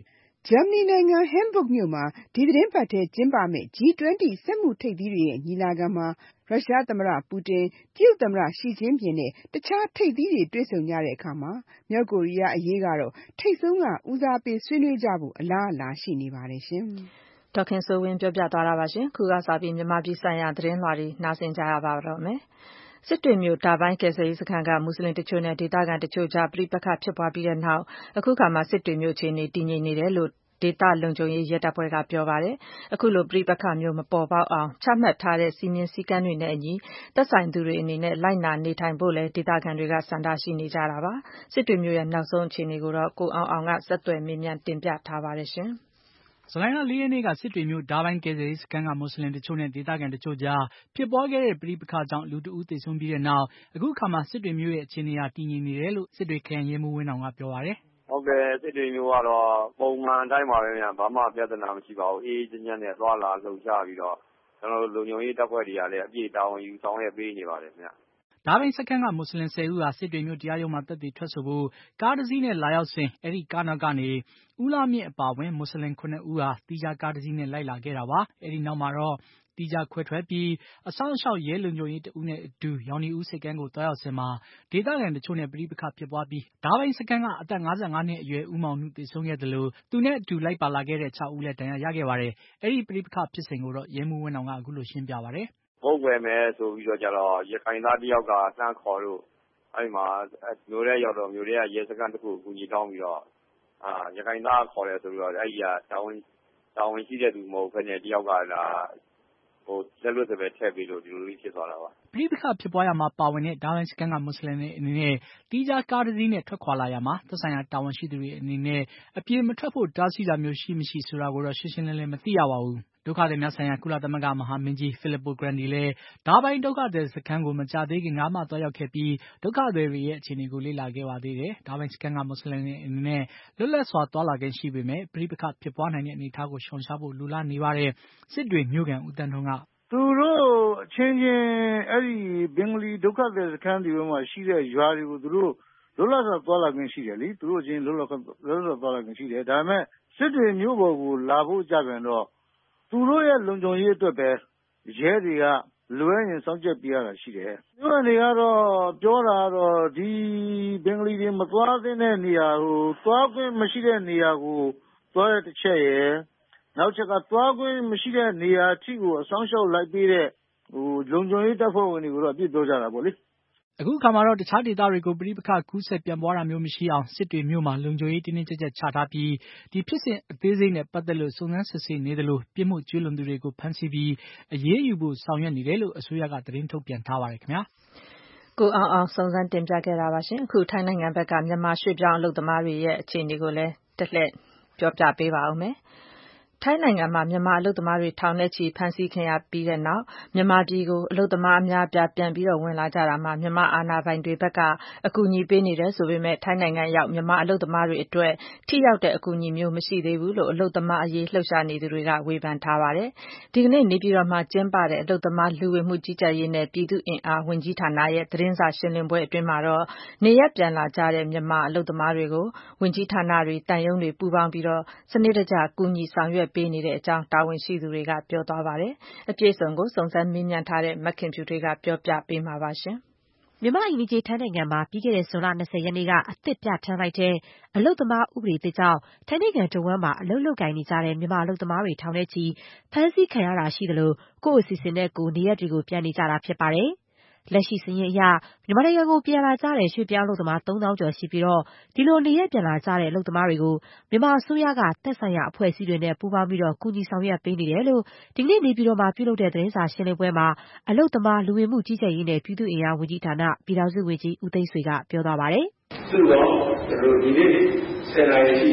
ဂျာမနီနိုင်ငံဟမ်ဘုတ်မြို့မှာဒီသတင်းပတ်ထဲကျင်းပမယ့် G20 စက်မှုထိပ်သီးတွေရဲ့ညီလာခံမှာရုရှားသမ္မတပူတင်၊တရုတ်သမ္မတရှီကျင်းပင်နဲ့တခြားထိပ်သီးတွေတွေ့ဆုံကြတဲ့အခါမှာမြောက်ကိုရီးယားအရေးကတော့ထိပ်ဆုံးကဦးစားပေးဆွေးနွေးကြဖို့အလားအလာရှိနေပါတယ်ရှင်။ဒေါ်ခင်စိုးဝင်းပြောပြသွားတာပါရှင်။ခုကစားပြီးမြန်မာပြည်ဆိုင်ရာသတင်းလွှာတွေနားဆင်ကြရပါတော့မယ်။စစ်တွေမြို့ဒါပိုင်းကယ်ဆယ်ရေးစခန်းကမွတ်စလင်တချို့နဲ့ဒေသခံတချို့ကြားပဋိပက္ခဖြစ်ပွားပြီးတဲ့နောက်အခုခါမှာစစ်တွေမြို့အခြေအနေတည်ငြိမ်နေတယ်လို့ဒေသလုံခြုံရေးရဲတပ်ဖွဲ့ကပြောပါတယ်။အခုလိုပဋိပက္ခမျိုးမပေါ်ပေါက်အောင်ချမှတ်ထားတဲ့စည်းမျဉ်းစည်းကမ်းတွေနဲ့အညီသက်ဆိုင်သူတွေအနေနဲ့လိုက်နာနေထိုင်ဖို့လည်းဒေသခံတွေကဆန္ဒရှိနေကြတာပါ။စစ်တွေမြို့ရဲ့နောက်ဆုံးအခြေအနေကိုတော့ကိုအောင်ကဆက်သွယ်မေးမြန်းတင်ပြထားပါတယ်ရှင်။ဇူလိုင်လ 4 ရက်နေ့ကစစ်တွေမြို့ဒါပိုင်းကယ်ဆယ်ရေးစခန်းကမွတ်စလင်တချို့နဲ့ဒေသခံတချို့ကြားဖြစ်ပွားခဲ့တဲ့ပဋိပက္ခကြောင့်လူတဦးသေဆုံးပြီးတဲ့နောက်အခုခါမှာစစ်တွေမြို့ရဲ့အခြေအနေဟာတည်ငြိမ်နေတယ်လို့စစ်တွေခရိုင်ရဲမှူးဝင်းအောင်ကပြောပါတယ်။ဟုတ်ကဲ့စစ်တွေမျိုးကတော့ပုံမှန်အတိုင်းပါပဲဗျာဘာမှပြဿနာမရှိပါဘူးအေးချမ်းနဲ့သွားလာလှုပ်ရှားပြီးတော့ကျွန်တော်တို့လုံခြုံရေးတပ်ဖွဲ့တွေကလည်းအပြည့်တာဝန်ယူဆောင်ရွက်ပေးနေပါတယ်ဗျာဒါပိုင်းစခန်းကမွတ်စလင်10 ဦးဟာစစ်တွေမြို့တရားရုံးမှာသက်သေထွက်ဆိုဖို့ကားတစ်စီးနဲ့လာရောက်စဉ်အဲ့ဒီကားနောက်ကနေဦးလာမြင့်အပါဝင်မွတ်စလင်9 ဦးဟာတီးခြားကားတစ်စီးနဲ့လိုက်လာခဲ့တာပါအဲ့ဒီနောက်မှာတော့တီးခြားခွဲထွက်ပြီးအဆောင်အရှောက်ရဲလုံခြုံရေးတဦးနဲ့အတူရောင်နီဦးစိတ်ကန်းကိုတွားရောက်စဉ်မှာဒေသခံတချို့နဲ့ပဋိပက္ခဖြစ်ပွားပြီးဒါပိုင်းစခန်းကအသက်55နှစ်အရွယ်ဦးမောင်နုသေဆုံးခဲ့တယ်လို့သူနဲ့အတူလိုက်ပါလာခဲ့တဲ့6 ဦးလည်းဒဏ်ရာရခဲ့ပါတယ်အဲ့ဒီပဋိပက္ခဖြစ်စဉ်ကိုတော့ရဲမှူးဝင်းအောင်ကအခုလိုရှင်းပြပါတယ်ပုတ်ွယ်မယ်ဆိုပြီးတော့ကြတော့ရခိုင်သားတယောက်ကလှမ်းခေါ်လို့အဲ့မှာမျိုးရဲရောက်တော့မျိုးရဲရဲစခန်းတစ်ခုကူညီတောင်းပြီးတော့ရခိုင်သားခေါ်တယ်ဆိုပြီးတော့အဲ့ဒီကတာဝန်ရှိတဲ့သူမဟုတ်ဘဲနဲ့တယောက်ကလာလက်လွတ်စပယ်ထည့်ပြီးလို့ဒီလိုလေးဖြစ်သွားတာပါပဋိပက္ခဖြစ်ပွားရမှာပါဝင်တဲ့ဒါပိုင်းစခန်းကမွတ်စလင်တွေအနေနဲ့တီးခြားကားတစ်စီးနဲ့ထွက်ခွာလာရမှာသက်ဆိုင်ရာတာဝန်ရှိသူတွေအနေနဲ့အပြေမထွက်ဖို့တားဆီးတာမျိုးရှိမရှိဆိုတာကိုတော့ရှင်းရှင်းလင်းလင်းမသိရပါဘူးဒုက္ခသည်များဆိုင်ရာကုလသမဂ္ဂမဟာမင်းကြီး Filippo Grandi လည်းဒါပိုင်းဒုက္ခသည်စခန်းကိုမကြသေးခင်ကမှသွားရောက်ခဲ့ပြီးဒုက္ခသည်တွေရဲ့အခြေအနေကိုလေ့လာခဲ့ပါသေးတယ်။ဒါပိုင်းစခန်းကမွတ်စလင်တွေအနေနဲ့လွတ်လပ်စွာသွားလာခွင့်ရှိပေမဲ့ပဋိပက္ခဖြစ်ပွားနိုင်တဲ့အနေအထားကိုရှောင်ရှားဖို့လိုလားနေပါတယ်။စစ်တွေမြို့ကန်ဦးတန်းထွန်းကသူတို့အချင်းချင်းအဲ့ဒီဘင်္ဂလီဒုက္ခသည်စခန်းတွေမှာရှိတဲ့ရွာတွေကိုသူတို့လွတ်လပ်စွာသွားလာခွင့်ရှိတယ်လေသူတို့ချင်းလွတ်လပ်စွာသွားလာခွင့်ရှိတယ်ဒါပေမဲ့စစ်တွေမြို့ပေါ်ကိုလာဖို့ကြပြန်တော့သူတို့ရဲ့လုံခြုံရေးအတွက်ပဲရဲတွေကလွဲရင်စောင့်ကြပ်ပြရတာရှိတယ်မြို့နယ်တွေကတော့ပြောတာကတော့ဒီဘင်္ဂလီတွေမသွားသင့်တဲ့နေရာကိုသွားခွင့်မရှိတဲ့နေရာကိုသွားတဲ့တစ်ချက်ရယ်နောက်ချက်ကသွားခွင့်မရှိတဲ့နေရာအထိကိုအဆောင်ရှောက်လိုက်ပေးတဲ့လုံခြုံရေးတပ်ဖွဲ့ဝင်တွေကိုတော့အပြစ်ပြောကြတာပေါ့လေအခုခါမှာတော့တခြားဒေသတွေကိုပဋိပက္ခကူးစက်ပြန့်ပွားတာမျိုးမရှိအောင်စစ်တွေမြို့မှာလုံခြုံရေးတင်းတင်းကြပ်ကြပ်ချထားပြီးဒီဖြစ်စဉ်အသေးစိတ်နဲ့ပတ်သက်လို့စုံစမ်းစစ်ဆေးနေတယ်လို့ပြစ်မှုကျူးလွန်သူတွေကိုဖမ်းဆီးပြီးအရေးယူဖို့ဆောင်ရွက်နေတယ်လို့အစိုးရကသတင်းထုတ်ပြန်ထားပါတယ်ခင်ဗျာကိုအောင်စုံစမ်းတင်ပြခဲ့တာပါရှင်အခုထိုင်းနိုင်ငံဘက်ကမြန်မာရွှေ့ပြောင်းအလုပ်သမားတွေရဲ့အခြေအနေကိုလည်းတက်လက်ပြောပြပေးပါဦးမယ်ထိုင်းနိုင်ငံမှာမြန်မာအလုပ်သမားတွေထောင်နဲ့ချီဖမ်းဆီးခံရပြီးတဲ့နောက်မြန်မာပြည်ကိုအလုပ်သမားအများအပြားပြန်ပြီးဝင်လာကြတာမှာမြန်မာအာဏာပိုင်တွေဘက်ကအကူအညီပေးနေတယ်ဆိုပေမဲ့ထိုင်းနိုင်ငံရောက်မြန်မာအလုပ်သမားတွေအတွက်ထိရောက်တဲ့အကူအညီမျိုးမရှိသေးဘူးလို့အလုပ်သမားအရေးလှုပ်ရှားနေသူတွေကဝေဖန်ထားပါတယ်။ဒီကနေ့နေပြည်တော်မှာကျင်းပတဲ့အလုပ်သမားလူဝင်မှုကြီးကြပ်ရေးနဲ့ပြည်သူ့အင်အားဝန်ကြီးဌာနရဲ့သတင်းစာရှင်းလင်းပွဲအတွင်းမှာတော့နေရပ်ပြန်လာကြတဲ့မြန်မာအလုပ်သမားတွေကိုဝန်ကြီးဌာနတွေတန်ယုံတွေပူးပေါင်းပြီးစနစ်တကျကူညီဆောင်ရွက်ပေးနေတဲ့အကြောင်းတာဝန်ရှိသူတွေကပြောသွားပါတယ်။အပြည့်အစုံကိုစုံစမ်းမေးမြန်းထားတဲ့မခင်ဖြူထွေးကပြောပြပေးမှာပါရှင်။မြန်မာ့အိမ်နီးချင်းထိုင်းနိုင်ငံမှာပြီးခဲ့တဲ့ဇွန်လ 20 ရက်နေ့ကအသစ်ပြဋ္ဌာန်းလိုက်တဲ့အလုပ်သမားဥပဒေသစ်ကြောင့်ထိုင်းနိုင်ငံတဝန်းမှာအလုပ်လုပ်ကိုင်နေကြတဲ့မြန်မာအလုပ်သမားတွေထောင်နဲ့ချီဖမ်းဆီးခံရတာရှိသလိုကိုယ့်အစီအစဉ်နဲ့ကိုယ်နေရပ်တွေကိုပြန်နေကြတာဖြစ်ပါတယ်။လက်ရှိစာရင်းအရမြန်မာနိုင်ငံကိုပြန်လာကြတဲ့ရွှေ့ပြောင်းအလုပ်သမား 3000 ကျော်ရှိပြီးဒီလိုနေရပ်ပြန်လာကြတဲ့အလုပ်သမားတွေကိုမြန်မာအစိုးရကသက်ဆိုင်ရာအဖွဲ့အစည်းတွေနဲ့ပူးပေါင်းပြီးကူညီဆောင်ရွက်ပေးနေတယ်လို့ဒီကနေ့နေပြည်တော်မှာပြုလုပ်တဲ့သတင်းစာရှင်းလင်းပွဲမှာအလုပ်သမားလူဝင်မှုကြီးကြပ်ရေးနဲ့ပြည်သူ့အင်အားဝန်ကြီးဌာနပြည်ထောင်စုဝန်ကြီးဦးသိန်းဆွေကပြောသွားပါတယ်။စုတော့ကျွန်တော်ဒီနေ့10နာရီ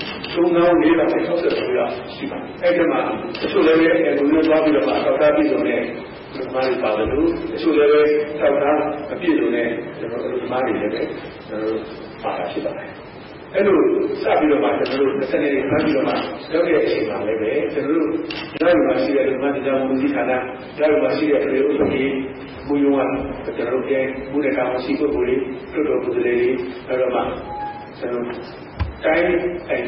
3460ကျော်ရှိပါတယ်။အဲ့ဒီမှာတချို့လည်းအဲ့လိုမျိုးသွားပြီးတော့အထောက်အထားပြည့်စုံတဲ့ဒီမှာပါတယ်လို့တချို့လည်းထောက်ထားအပြည့်စုံတဲ့ကျွန်တော်တို့ဒီမှာတွေလည်းကျွန်တော်ပါတာရှိပါတယ်။အဲ့လိုစပြီးတော့မှကျွန်တော်တို့20နှစ်ခန့်ပြီးတော့မှရောက်တဲ့အချိန်မှာလည်းပဲကျွန်တော်တို့ဒါမှရှိတဲ့ဒီမှာတရားမှုကြီးဌာနဒါမှရှိတဲ့ပြည်ဥပဒေဘူယုံကကျွန်တော်တို့ပြန်မှုတဲ့ကောင်စီပုဂ္ဂိုလ်တွေတို့တော်ပုဂ္ဂိုလ်တွေအဲ့တော့မှကျွန်တော်တိုင်း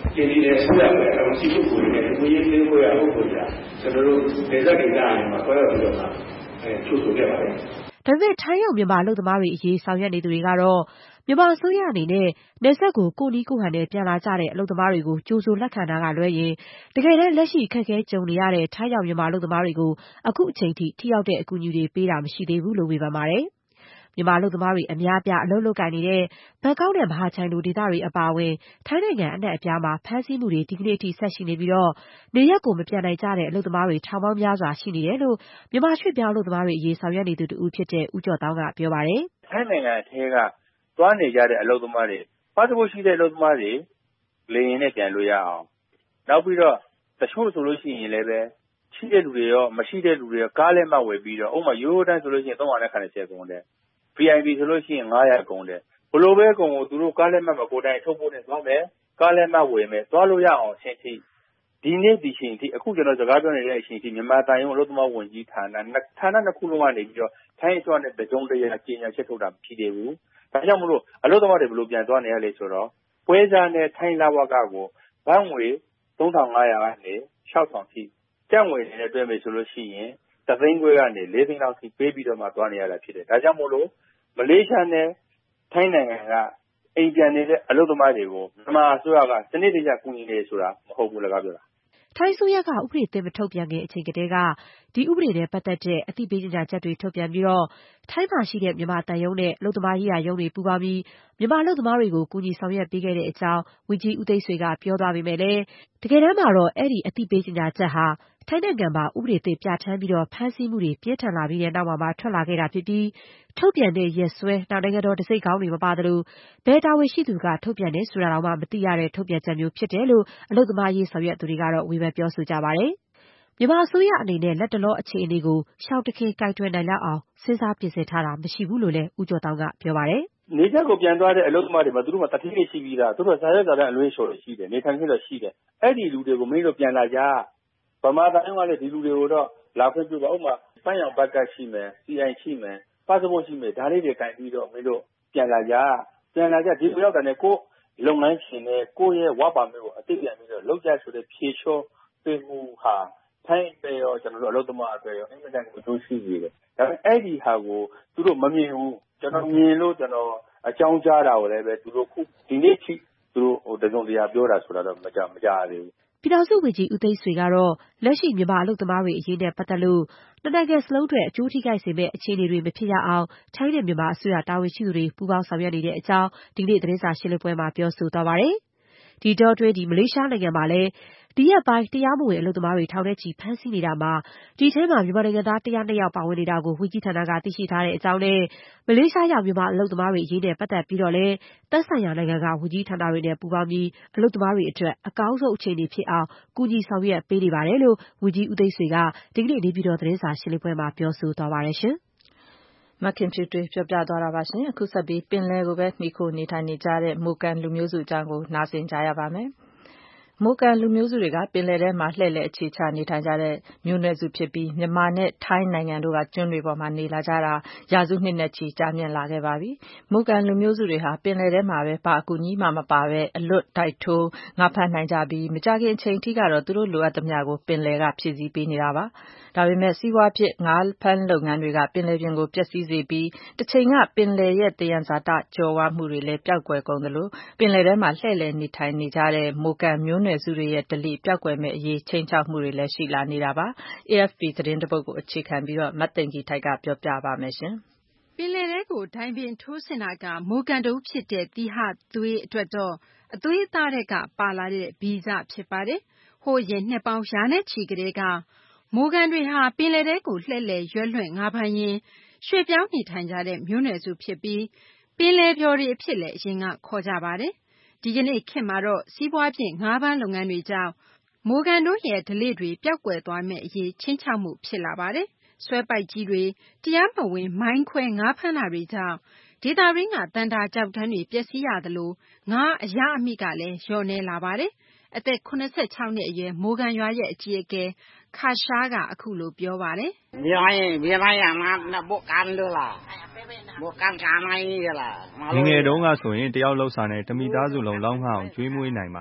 ကျင်းနေတဲ့ဆိုရပဲအစီအစဉ်တွေနဲ့ငွေရေးသေးခွဲရပုဂ္ဂိုလ်များကျွန်တော်တို့ဒေသဒေသတွေမှာဆွဲရပြီးတော့ချုပ်ဆိုခဲ့ပါတယ်။ဒါပေမဲ့ထိုင်းရောက်မြန်မာအလုပ်သမားတွေအရေးဆောင်ရွက်နေသူတွေကတော့မြန်မာအစိုးရအနေနဲ့နယ်စပ်ကိုကိုယ့်နည်းကိုယ့်ဟန်နဲ့ပြန်လာကြတဲ့အလုပ်သမားတွေကိုကြိုဆိုလက်ခံတာကလွဲရင်တကယ်တမ်းလက်ရှိအခက်အခဲကြုံနေရတဲ့ထိုင်းရောက်မြန်မာအလုပ်သမားတွေကိုအခုအချိန်ထိထိရောက်တဲ့အကူအညီတွေပေးတာမရှိသေးဘူးလို့ဝေဖန်ပါတယ်။မြန်မာအလုပ်သမားတွေအများအပြားအလုပ်လုပ်ကိုင်နေတဲ့ဘန်ကောက်နဲ့မဟာချိုင်လိုဒေသတွေအပါအဝင်ထိုင်းနိုင်ငံအနှံ့အပြားမှာဖမ်းဆီးမှုတွေဒီကနေ့အထိဆက်ရှိနေပြီးနေရပ်ကိုမပြန်နိုင်ကြတဲ့အလုပ်သမားတွေထောင်ပေါင်းများစွာရှိနေတယ်လို့မြန်မာရွှေ့ပြောင်းအလုပ်သမားတွေအရေးဆောင်ရွက်နေသူတဦးဖြစ်တဲ့ဦးကျော်သောင်းကပြောပါတယ်။ထိုင်းနိုင်ငံအထက်ကသွားနေကြတဲ့အလုပ်သမားတွေpassport ရှိတဲ့အလုပ်သမားတွေလေယာဉ်နဲ့ပြန်လို့ရအောင်နောက်ပြီးတော့တချို့ဆိုလို့ရှိရင်လည်းပဲရှိတဲ့လူတွေရောမရှိတဲ့လူတွေရောကားလက်မှတ်ဝယ်ပြီးတော့ဥပမာရိုးရိုးတန်းဆိုလို့ရှိရင်390ကုန်တယ် VIP ဆိုလို့ရှိရင်900ကုန်တယ်ဘလိုပဲကုန်ကိုသူတို့ကားလက်မှတ်မကိုတိုင်းထုတ်ဖို့နဲ့သွားမယ်ကားလက်မှတ်ဝယ်မယ်သွားလို့ရအောင်အချိန်ထိဒီနေ့ဒီချိန်ထိအခုကျွန်တော်စကားပြောနေတဲ့အချိန်ထိမြန်မာတိုင်းရုံးအလုပ်သမားဝန်ကြီးဌာနနှစ်ခုလုံးကနေပြီးတော့ထိုင်းအစိုးရနဲ့တကြုံတရာကြေညာချက်ထုတ်တာမရှိသေးဘူးဒါကြောင့်မလို့အလုပ်သမားတွေဘယ်လိုပြန်သွားနေရလဲဆိုတော့ပွဲစားနဲ့ထိုင်းလဝကကိုဘတ်ငွေ3500ကနေ6000ထိကျပ်ငွေနဲ့တွဲမယ်ဆိုလို့ရှိရင်3သိန်းခွဲကနေ4သိန်းလောက်ထိပေးပြီးတော့မှသွားနေရတာဖြစ်တယ်ဒါကြောင့်မို့လို့မလေးရှားနဲ့ထိုင်းနိုင်ငံကအိမ်ပြန်နေတဲ့အလုပ်သမားတွေကိုမြန်မာအစိုးရကစနစ်တကျကူညီနေဆိုတာမဟုတ်ဘူးလကားပြောတာထိုင်းအစိုးရကဥပဒေသစ်မထုတ်ပြန်ခင်အချိန်ကတည်းကဒီဥပဒေနဲ့ပတ်သက်တဲ့အသိပေးကြေညာချက်တွေထုတ်ပြန်ပြီးထိုင်းမှာရှိတဲ့မြန်မာတန်ယုံနဲ့အလုပ်သမားရေးရာရုံးတွေပူးပေါင်းပြီးမြန်မာအလုပ်သမားတွေကိုကူညီဆောင်ရွက်ပေးခဲ့တဲ့အကြောင်းဝန်ကြီးဦးသိန်းဆွေကပြောသွားပေမဲ့လည်းတကယ်တမ်းမှာတော့အဲ့ဒီအသိပေးကြေညာချက်ဟာထိုင်းနိုင်ငံမှာဥပဒေသစ်ပြဋ္ဌာန်းပြီးဖမ်းဆီးမှုတွေပြင်းထန်လာပြီးတဲ့နောက်မှာထွက်လာခဲ့တာဖြစ်ပြီးထုတ်ပြန်တဲ့ရက်စွဲနိုင်ငံတော်တံဆိပ်ခေါင်းတွေမပါသလိုဘယ်တာဝန်ရှိသူကထုတ်ပြန်တယ်ဆိုတာတောင်မှမသိရတဲ့ထုတ်ပြန်ချက်မျိုးဖြစ်တယ်လို့အလုပ်သမားရေးဆောင်ရွက်သူတွေကတော့ဝေဖန်ပြောဆိုကြပါတယ်။မြန်မာအစိုးရအနေနဲ့လက်တလောအခြေအနေကိုရှောင်တခင်ကိုင်တွယ်နိုင်လောက်အောင်စဉ်းစားပြင်ဆင်ထားတာမရှိဘူးလို့လည်းဦးကျော်တောင်းကပြောပါတယ်။နေချက်ကိုပြန်သွားတဲ့အလုပ်သမားတွေမှာသူတို့မှာတတိယရှိပြီးသားသူတို့စာရွက်စာတမ်းအလွှဲလျှော်ရှိတယ်နေထိုင်ခွင့်တော့ရှိတယ်အဲ့ဒီလူတွေကိုမင်းတို့ပြန်လာကြဗမာတိုင်းကလည်းဒီလူတွေကိုတော့လာခွင့်ပြုပါဥပမာပန်းရောင်ဘက်ကရှိမယ် CI ရှိမယ် passport ရှိမယ်ဒါလေးတွေကင်ပြီးတော့မင်းတို့ပြန်လာကြဒီလိုရောက်တဲ့ကိုလုပ်ငန်းရှင်နဲ့ကိုရဲ့ဝါပါမျိုးကိုအသိပြန်ပြီးတော့လောက်ကြဆိုတဲ့ဖြေချောပေးမှုဟာထိုင်းပေရောကျွန်တော်တို့အလုပ်သမားအတွက်ရောအင်မတန်ကိုတို့ရှိနေတယ်ဒါပေမဲ့အဲ့ဒီဟာကိုသူတို့မမြင်ဘူးကျွန်တော်မြင်လို့ကျွန်တော်အကြောင်းကြားတာကိုလည်းပဲသူတို့ခုဒီနေ့ထိသူတို့တစုံတရာပြောတာဆိုတာတော့မကြားသေးဘူးပြည်ထောင်စုဝန်ကြီးဦးသိန်းဆွေကတော့လက်ရှိမြန်မာအလုပ်သမားတွေအရေးနဲ့ပတ်သက်လို့နိုင်ငံစလုံးအတွက်အကျိုးထိခိုက်စေမယ့်အခြေအနေတွေမဖြစ်ရအောင်ထိုင်းနဲ့မြန်မာအစိုးရတာဝန်ရှိသူတွေပူးပေါင်းဆောင်ရွက်နေတဲ့အကြောင်းဒီနေ့သတင်းစာရှင်းလင်းပွဲမှာပြောဆိုသွားပါတယ်။ဒီတော့တွင်းမလေးရှားနိုင်ငံမှာလည်းဒီရက်ပိုင်းတရားမဝင်အလုပ်သမားတွေထောင်နဲ့ချီဖမ်းဆီးနေတာမှာဒီထဲမှာမြန်မာနိုင်ငံသား102ယောက်ပါဝင်နေတာကိုဝန်ကြီးဌာနကသိရှိထားတဲ့အကြောင်းနဲ့မလေးရှားရောက်မြန်မာအလုပ်သမားတွေအရေးနဲ့ပတ်သက်ပြီးတော့လည်းသက်ဆိုင်ရာနိုင်ငံကဝန်ကြီးဌာနတွေနဲ့ပူးပေါင်းပြီးအလုပ်သမားတွေအတွက်အကောင်းဆုံးအခြေအနေဖြစ်အောင်ကူညီဆောင်ရွက်ပေးနေပါတယ်လို့ဝန်ကြီးဦးသိန်းဆွေကဒီကနေ့နေပြည်တော်သတင်းစာရှင်းလင်းပွဲမှာပြောဆိုသွားပါတယ်ရှင်။မခင်ဖြူတွေပြောပြသွားတာပါရှင်။အခုဆက်ပြီးပင်လယ်ကိုပဲမှီခိုနေထိုင်နေကြတဲ့မိုကန်လူမျိုးစုအကြောင်းကိုနားဆင်ကြရပါမယ်။မိုကန်လူမျိုးစုတွေကပင်လယ်ထဲမှာလှည့်လည်အခြေချနေထိုင်ကြတဲ့မျိုးနွယ်စုဖြစ်ပြီးမြန်မာနဲ့ထိုင်းနိုင်ငံတို့ကကျွန်းတွေပေါ်မှာနေလာကြတာရာစုနှစ်နဲ့ချီကြာမြင့်လာခဲ့ပါပြီ။မိုကန်လူမျိုးစုတွေဟာပင်လယ်ထဲမှာပဲဘာအကူအညီမှမပါပဲအလွတ်တိုက်ထိုးငါးဖမ်းနိုင်ကြပြီးမကြာခင်အချိန်ထိကတော့သူတို့လိုအပ်သမျှကိုပင်လယ်ကဖြည့်ဆည်းပေးနေတာပါ။ဒါပေမဲ့စီးပွားဖြစ်ငါးဖမ်းလုပ်ငန်းတွေကပင်လယ်ပြင်ကိုပျက်စီးစေပြီးတစ်ချိန်ကပင်လယ်ရဲ့သယံဇာတကျော်ဝမှုတွေလည်းပျောက်ကွယ်ကုန်သလိုပင်လယ်ထဲမှာလှည့်လည်နေထိုင်နေကြတဲ့မိုကန်မျိုးနွယ်စုတွေရဲ့ဓလေ့ပျောက်ကွယ်မဲ့အရေးချိန်ချောက်မှုတွေလည်းရှိလာနေတာပါ။ AFP သတင်းတစ်ပုဒ်ကိုအခြေခံပြီးမသိင်္ဂီထိုက်ကပြောပြပါမယ်ရှင်။ပင်လယ်ထဲကိုဒိုင်ပင်ထိုးဆင်တာကမိုကန်တုံးဖြစ်တဲ့သီဟသွေးအတွက်တော့အသွေးအသားတွေကပါလာတဲ့ဗီဇဖြစ်ပါတယ်။ဟိုးရင်နှစ်ပေါင်းရာနဲ့ချီကလေးကမိုကန်တွေဟာပင်လယ်ထဲကိုလှည့်လည်ရွက်လွှင့်ငါးဖမ်းရင်းရွှေ့ပြောင်းနေထိုင်ကြတဲ့မျိုးနွယ်စုဖြစ်ပြီးပင်လယ်ဖျော်တွေအဖြစ်လည်းအရင်ကခေါ်ကြပါတယ်။ဒီကနေ့ခေတ်မှာတော့စီးပွားဖြစ်ငါးဖမ်းလုပ်ငန်းတွေကြောင့်မိုကန်တို့ရဲ့ဓလေ့တွေပျောက်ကွယ်သွားမယ့်အရေးချင်းချောက်မှုဖြစ်လာပါတယ်။ဆွဲပိုက်ကြီးတွေတရားမဝင်မိုင်းခွဲငါးဖမ်းတာတွေကြောင့်ဒေသရင်းကတန်တာကြောက်တန်းတွေပျက်စီးရသလိုငါးအရအမိကလည်းလျော့နေလာပါတယ်။အသက်86နှစ်အရွယ်မိုကန်ရွာရဲ့အကြီးအကဲခါရှားကအခုလိုပြောပါတယ်။မြန်မာရမတ်ဘကန်လို့လားဘကန်ကာနိုင်လားငငယ်တုန်းကဆိုရင်တယောက်လောက်စာနဲ့တမိသားစုလုံးလောင်းငှအောင်ကျွေးမွေးနိုင်ပါတယ်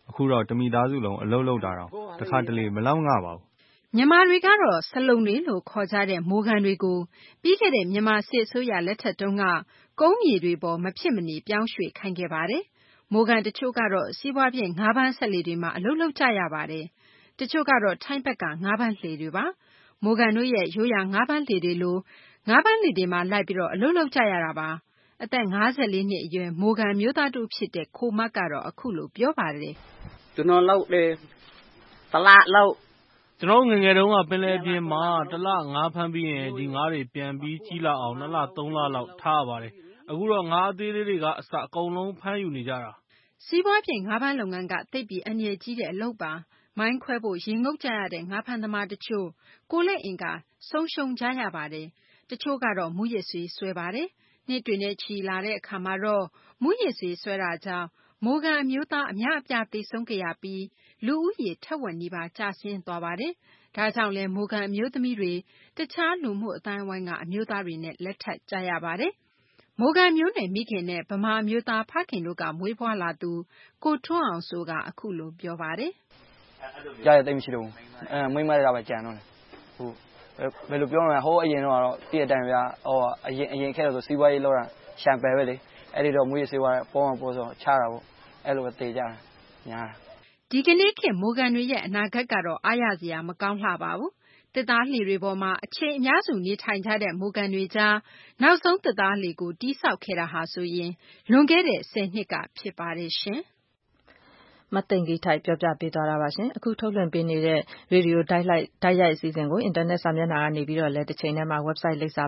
အခုတော့တမိသားစုလုံးအလုပ်လုပ်တာတော့တခါတလေမလောက်ငှပါဘူးမြန်မာတွေကတော့စလုံတွေလို့ခေါ်ကြတဲ့မိုးကန်တွေကိုပြီးခဲ့တဲ့မြန်မာစစ်အစိုးရလက်ထက်တုန်းကကုန်းမြေတွေပေါ်မဖြစ်မနေပြောင်းရွှေ့ခိုင်းခဲ့ပါတယ်။မိုးကန်တချို့ကတော့စီးပွားပြင်ငါးပန်းဆက်လေတွေမှာအလုပ်လုပ်ကြရပါတယ်။တချို့ကတော့ထိုင်းဘက်ကငါးပန်းလှေတွေပါ။မိုးကန်တို့ရဲ့ရိုးရာငါးပန်းလှေတွေလိုငါးပန်းလှေတွေမှာလိုက်ပြီးတော့အလုပ်လုပ်ကြရတာပါ။အသက်54နှစ်အရွယ်မိုးကန်မျိုးသားတူဖြစ်တဲ့ခိုမတ်ကတော့အခုလိုပြောပါတယ်။ကျွန်တော်လောက်တယ်တလားလောက်ကျွန်တော်ငယ်ငယ်တုန်းကပင်လယ်ပြင်မှာတလငါးဖမ်းပြီးရင်ဒီငါးတွေပြန်ပြီးကြီးလာအောင်2လ3လလောက်ထားရပါတယ်အခုတော့ငါးအသေးလေးတွေကအစအကုန်လုံးဖမ်းယူနေကြတာစီးပွားပြင်ငါးပန်းလုပ်ငန်းကသိပ်ပြီးအန္တရာယ်ကြီးတဲ့အလုပ်ပါမိုင်းခွဲဖို့ရေငုပ်ကြရတဲ့ငါးဖမ်းသမားတချို့ကိုလက်အင်ကဆုံးရှုံးကြရပါတယ်တချို့ကတော့မူရစ်ဆွေးဆွဲပါတယ်နှစ်တွေနဲ့ချီလာတဲ့အခါမှာတော့မူရစ်ဆွေးဆွဲတာကြောင့်မိုးကန်အမျိုးသားအများအပြားသေဆုံးခဲ့ရပြီးလူဦးရေထက်ဝက်နီးပါးကျဆင်းသွားပါတယ်။ဒါကြောင့်လဲမိုးကန်အမျိုးသမီးတွေတခြားလူမှုအတိုင်းအဝိုင်းကအမျိုးသားတွေနဲ့လက်ထပ်ကြရပါတယ်။မိုးကန်မျိုးနယ်မိခင်နဲ့ဗမာအမျိုးသားဖခင်တို့ကမွေးဖွားလာသူကိုထွန်းအောင်စိုးကအခုလိုပြောပါတယ်။ကြားရတဲ့မရှိတော့ဘူး။မိမတွေကပဲကြံတော့တယ်။ဟုတ်ဘယ်လိုပြောမလဲဟိုအရင်တော့တည့်တဲ့အတိုင်းဗျာဟိုအရင်ခဲ့တော့စီးပွားရေးလောက်တာရှမ်ပယ်ပဲလေအဲ့ဒီတော့မွေးစေးွားပေါ်ဆိုချတာပေါ့အဲ့လိုပဲတေးကြတာညာဒီကနေ့ခေတ်မိုးကန်တွေရဲ့အနာဂတ်ကတော့အားရစရာမကောင်းလှပါဘူးတစ်သားလှေတွေပေါ်မှာအချိန်အများစုနေထိုင်ကြတဲ့မိုးကန်တွေကြားနောက်ဆုံးတစ်သားလှေကိုတိဆောက်ခဲ့တာဟာဆိုရင်လွန်ခဲ့တဲ့10နှစ်ကဖြစ်ပါတယ်ရှင်မသိင်္ဂီထိုက်ပြောပြပေးသွားတာပါရှင်အခုထုတ်လွှင့်ပေးနေတဲ့ရေဒီယိုတိုက်ရိုက်အစီအစဉ်ကိုအင်တာနက်စာမျက်နှာကနေပြီးတော့လည်းတစ်ချိန်ထဲမှာ website လိပ်စာ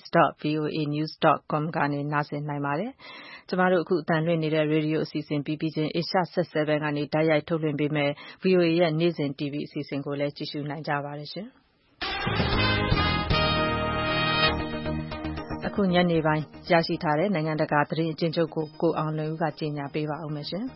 burmese.voanews.com ကနေနားဆင်နိုင်ပါတယ်ကျမတို့အခုအသံလွှင့်နေတဲ့ရေဒီယိုအစီအစဉ်ပြီးချင်း Asia Set 7ကနေတိုက်ရိုက်ထုတ်လွှင့်ပေးမယ် VOA ရဲ့နေ့စဉ် TV အစီအစဉ်ကိုလည်းကြည့်ရှုနိုင်ကြပါတယ်ရှင်အခုညနေပိုင်းရရှိထားတဲ့နိုင်ငံတကာသတင်းအကျဉ်းချုပ်ကိုအောင်လွင်ဦးကကြေညာပေးပါဦးမယ်ရှင်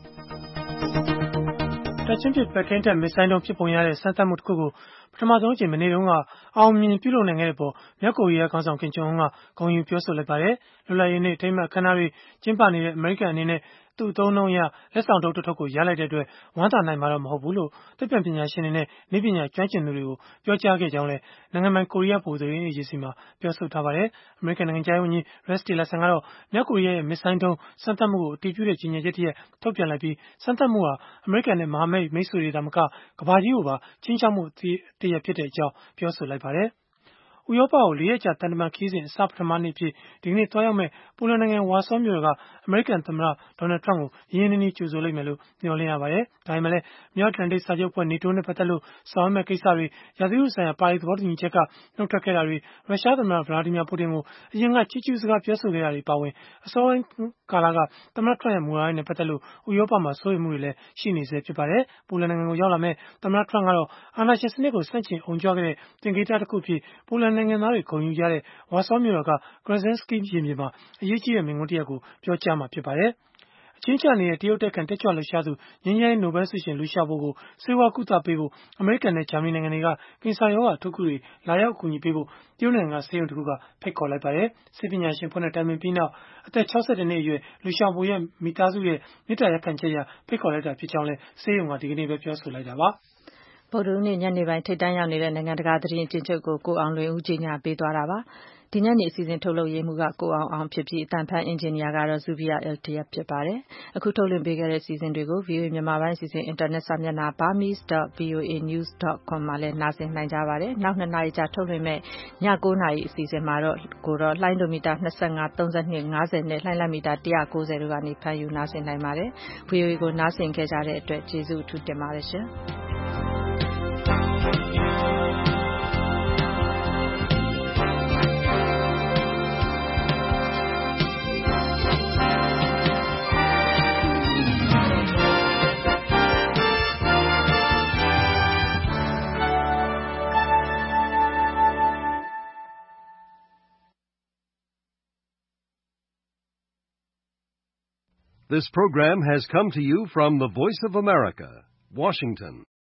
တပ်ချင်းဖြစ်ပဲ့ထိန်းတပ်မစ်ဆိုင်းဒုံးဖြစ်ပုံရတဲ့စမ်းသပ်မှုတစ်ခုကိုပထမဆုံးအကြိမ်မနေ့တုန်းကအောင်မြင်ပြုလုပ်နိုင်ခဲ့တဲ့ပေါ်မြောက်ကိုရီးယားခေါင်းဆောင်ကင်ဂျုံအွန်းကဂုဏ်ယူပြောဆိုလိုက်ပါတယ်။လွတ်လပ်ရေးနေ့ထိမ်းမှတ်အခမ်းအနားတွေကျင်းပနေတဲ့အမေရိကန်အနေနဲ့သူ့အသုံးအနှုန်းအရလက်ဆောင်ထုတ်တစ်ထုပ်ကိုရလိုက်တဲ့အတွက်ဝမ်းသာနိုင်မှာတော့မဟုတ်ဘူးလို့သိပ္ပံပညာရှင်တွေနဲ့နည်းပညာကျွမ်းကျင်သူတွေကိုပြောကြားခဲ့ကြောင်းလည်းနိုင်ငံပိုင်ကိုရီးယားဗဟိုသတင်းအေဂျင်စီမှာပြောဆိုထားပါတယ်။အမေရိကန်နိုင်ငံခြားရေးဝန်ကြီး Rex Tillerson ကတော့မြောက်ကိုရီးယားရဲ့မစ်ဆိုင်းဒုံးစမ်းသပ်မှုကိုအတည်ပြုတဲ့ကြေညာချက်တည်းထုတ်ပြန်လိုက်ပြီးစမ်းသပ်မှုဟာအမေရိကန်နဲ့မဟာမိတ်မိတ်ဆွေတွေဒါမကကမ္ဘာကြီးကိုပါချင်းချောက်မှုတရဖြစ်တဲ့အကြောင်းပြောဆိုလိုက်ပါတယ်။ဥရောပကို4ရက်ကြာတန်တမာခီးစဉ်အစပထမနေ့အဖြစ်ဒီကနေ့တွားရောက်မဲ့ပိုလန်နိုင်ငံဝါဆောမြို့ကအမေရိကန်သမ္မတဒေါ်နယ်ထရန့်ကိုရင်းနှီးနှီးကြိုဆိုလိုက်မယ်လို့မျှော်လင့်ရပါတယ်။ဒါပေမဲ့လည်းမြောက်အတ္တလန်တိတ်စာချုပ်အဖွဲ့ NATO နဲ့ပတ်သက်လို့ဆောင်ရွက်မဲ့ကိစ္စတွေရာသီဥတုဆိုင်ရာပါရီသဘောတူညီချက်ကနှုတ်ထွက်ခဲ့တာတွေရုရှားသမ္မတဗလာဒီမီယာပူတင်ကိုအရင်ကချီးကျူးစကားပြောဆိုခဲ့တာတွေပါဝင်အစောပိုင်းကာလကသမ္မတထရန့်ရဲ့မူဝါဒနဲ့ပတ်သက်လို့ဥရောပမှာစိုးရိမ်မှုတွေလည်းရှိနေဆဲဖြစ်ပါတယ်။ပိုလန်နိုင်ငံကိုရောက်လာမဲ့သမ္မတထရန့်ကတော့အာဏာရှင်စနစ်ကိုဆန့်ကျင်အုံကြွခဲ့တဲ့သင်္ကေတတစ်ခုအဖြစ်ပိုလန်နိုင်ငံသားတွေဂုဏ်ယူကြတဲ့ဝါဆောမြို့တော်က Krasensky ရင်ပြင်မှာအရေးကြီးတဲ့မိန့်ခွန်းတစ်ရပ်ကိုပြောကြားမှာဖြစ်ပါတယ်။အချင်းချနေတဲ့တရုတ်တက်ခံတက်ကြွလှုပ်ရှားသူငြိမ်းချမ်းရေးနိုဘယ်ဆုရှင်လူရှာဖို့ကိုဆေးဝါးကုသပေးဖို့အမေရိကန်နဲ့ဂျာမနီနိုင်ငံတွေကကင်ဆာရောဂါထုတ်ခုတွေလာရောက်ကူညီပေးဖို့တရုတ်နိုင်ငံကဆေးရုံတစ်ခုကဖိတ်ခေါ်လိုက်ပါတယ်။ဆေးပညာရှင်ဖွဲ့နဲ့တိုင်ပင်ပြီးနောက်အသက်62နှစ်အရွယ်လူရှာဖို့ရဲ့မိသားစုရဲ့မေတ္တာရပ်ခံချက်အရဖိတ်ခေါ်လိုက်တာဖြစ်ကြောင်းလည်းဆေးရုံကဒီကနေ့ပဲပြောဆိုလိုက်တာပါ။ဗုဒ္ဓဟူးနေ့ညနေပိုင်းထိပ်တန်းရောက်နေတဲ့နိုင်ငံတကာသတင်းအကျဉ်းချုပ်ကိုအောင်လွင်ဦးကြီးညာပေးသွားတာပါဒီညနေအစီအစဉ်ထုတ်လုပ်ရေးမှူးကကိုအောင်ဖြစ်ပြီးအတန်ဖန်အင်ဂျင်နီယာကတော့ဇူဗီယာအယ်တီယာဖြစ်ပါတယ်အခုထုတ်လွှင့်ပေးခဲ့တဲ့အစီအစဉ်တွေကို VOA မြန်မာပိုင်းအစီအစဉ်အင်တာနက်စာမျက်နှာ burmese.voanews.com မှာလည်းနားဆင်နိုင်ကြပါတယ်နောက်2နာရီကြာထုတ်လွှင့်မဲ့ည9နာရီအစီအစဉ်မှာတော့လှိုင်းဒိုမီတာ25 32 50နဲ့လှိုင်းလက်မီတာ190တို့ကနေဖမ်းယူနားဆင်နိုင်ပါတယ် VOA ကိုနားဆင်ခဲ့ကြတဲ့အတွက်ကျေးဇူးအထူးတင်ပါတယ်ရှင် This program has come to you from the Voice of America, Washington.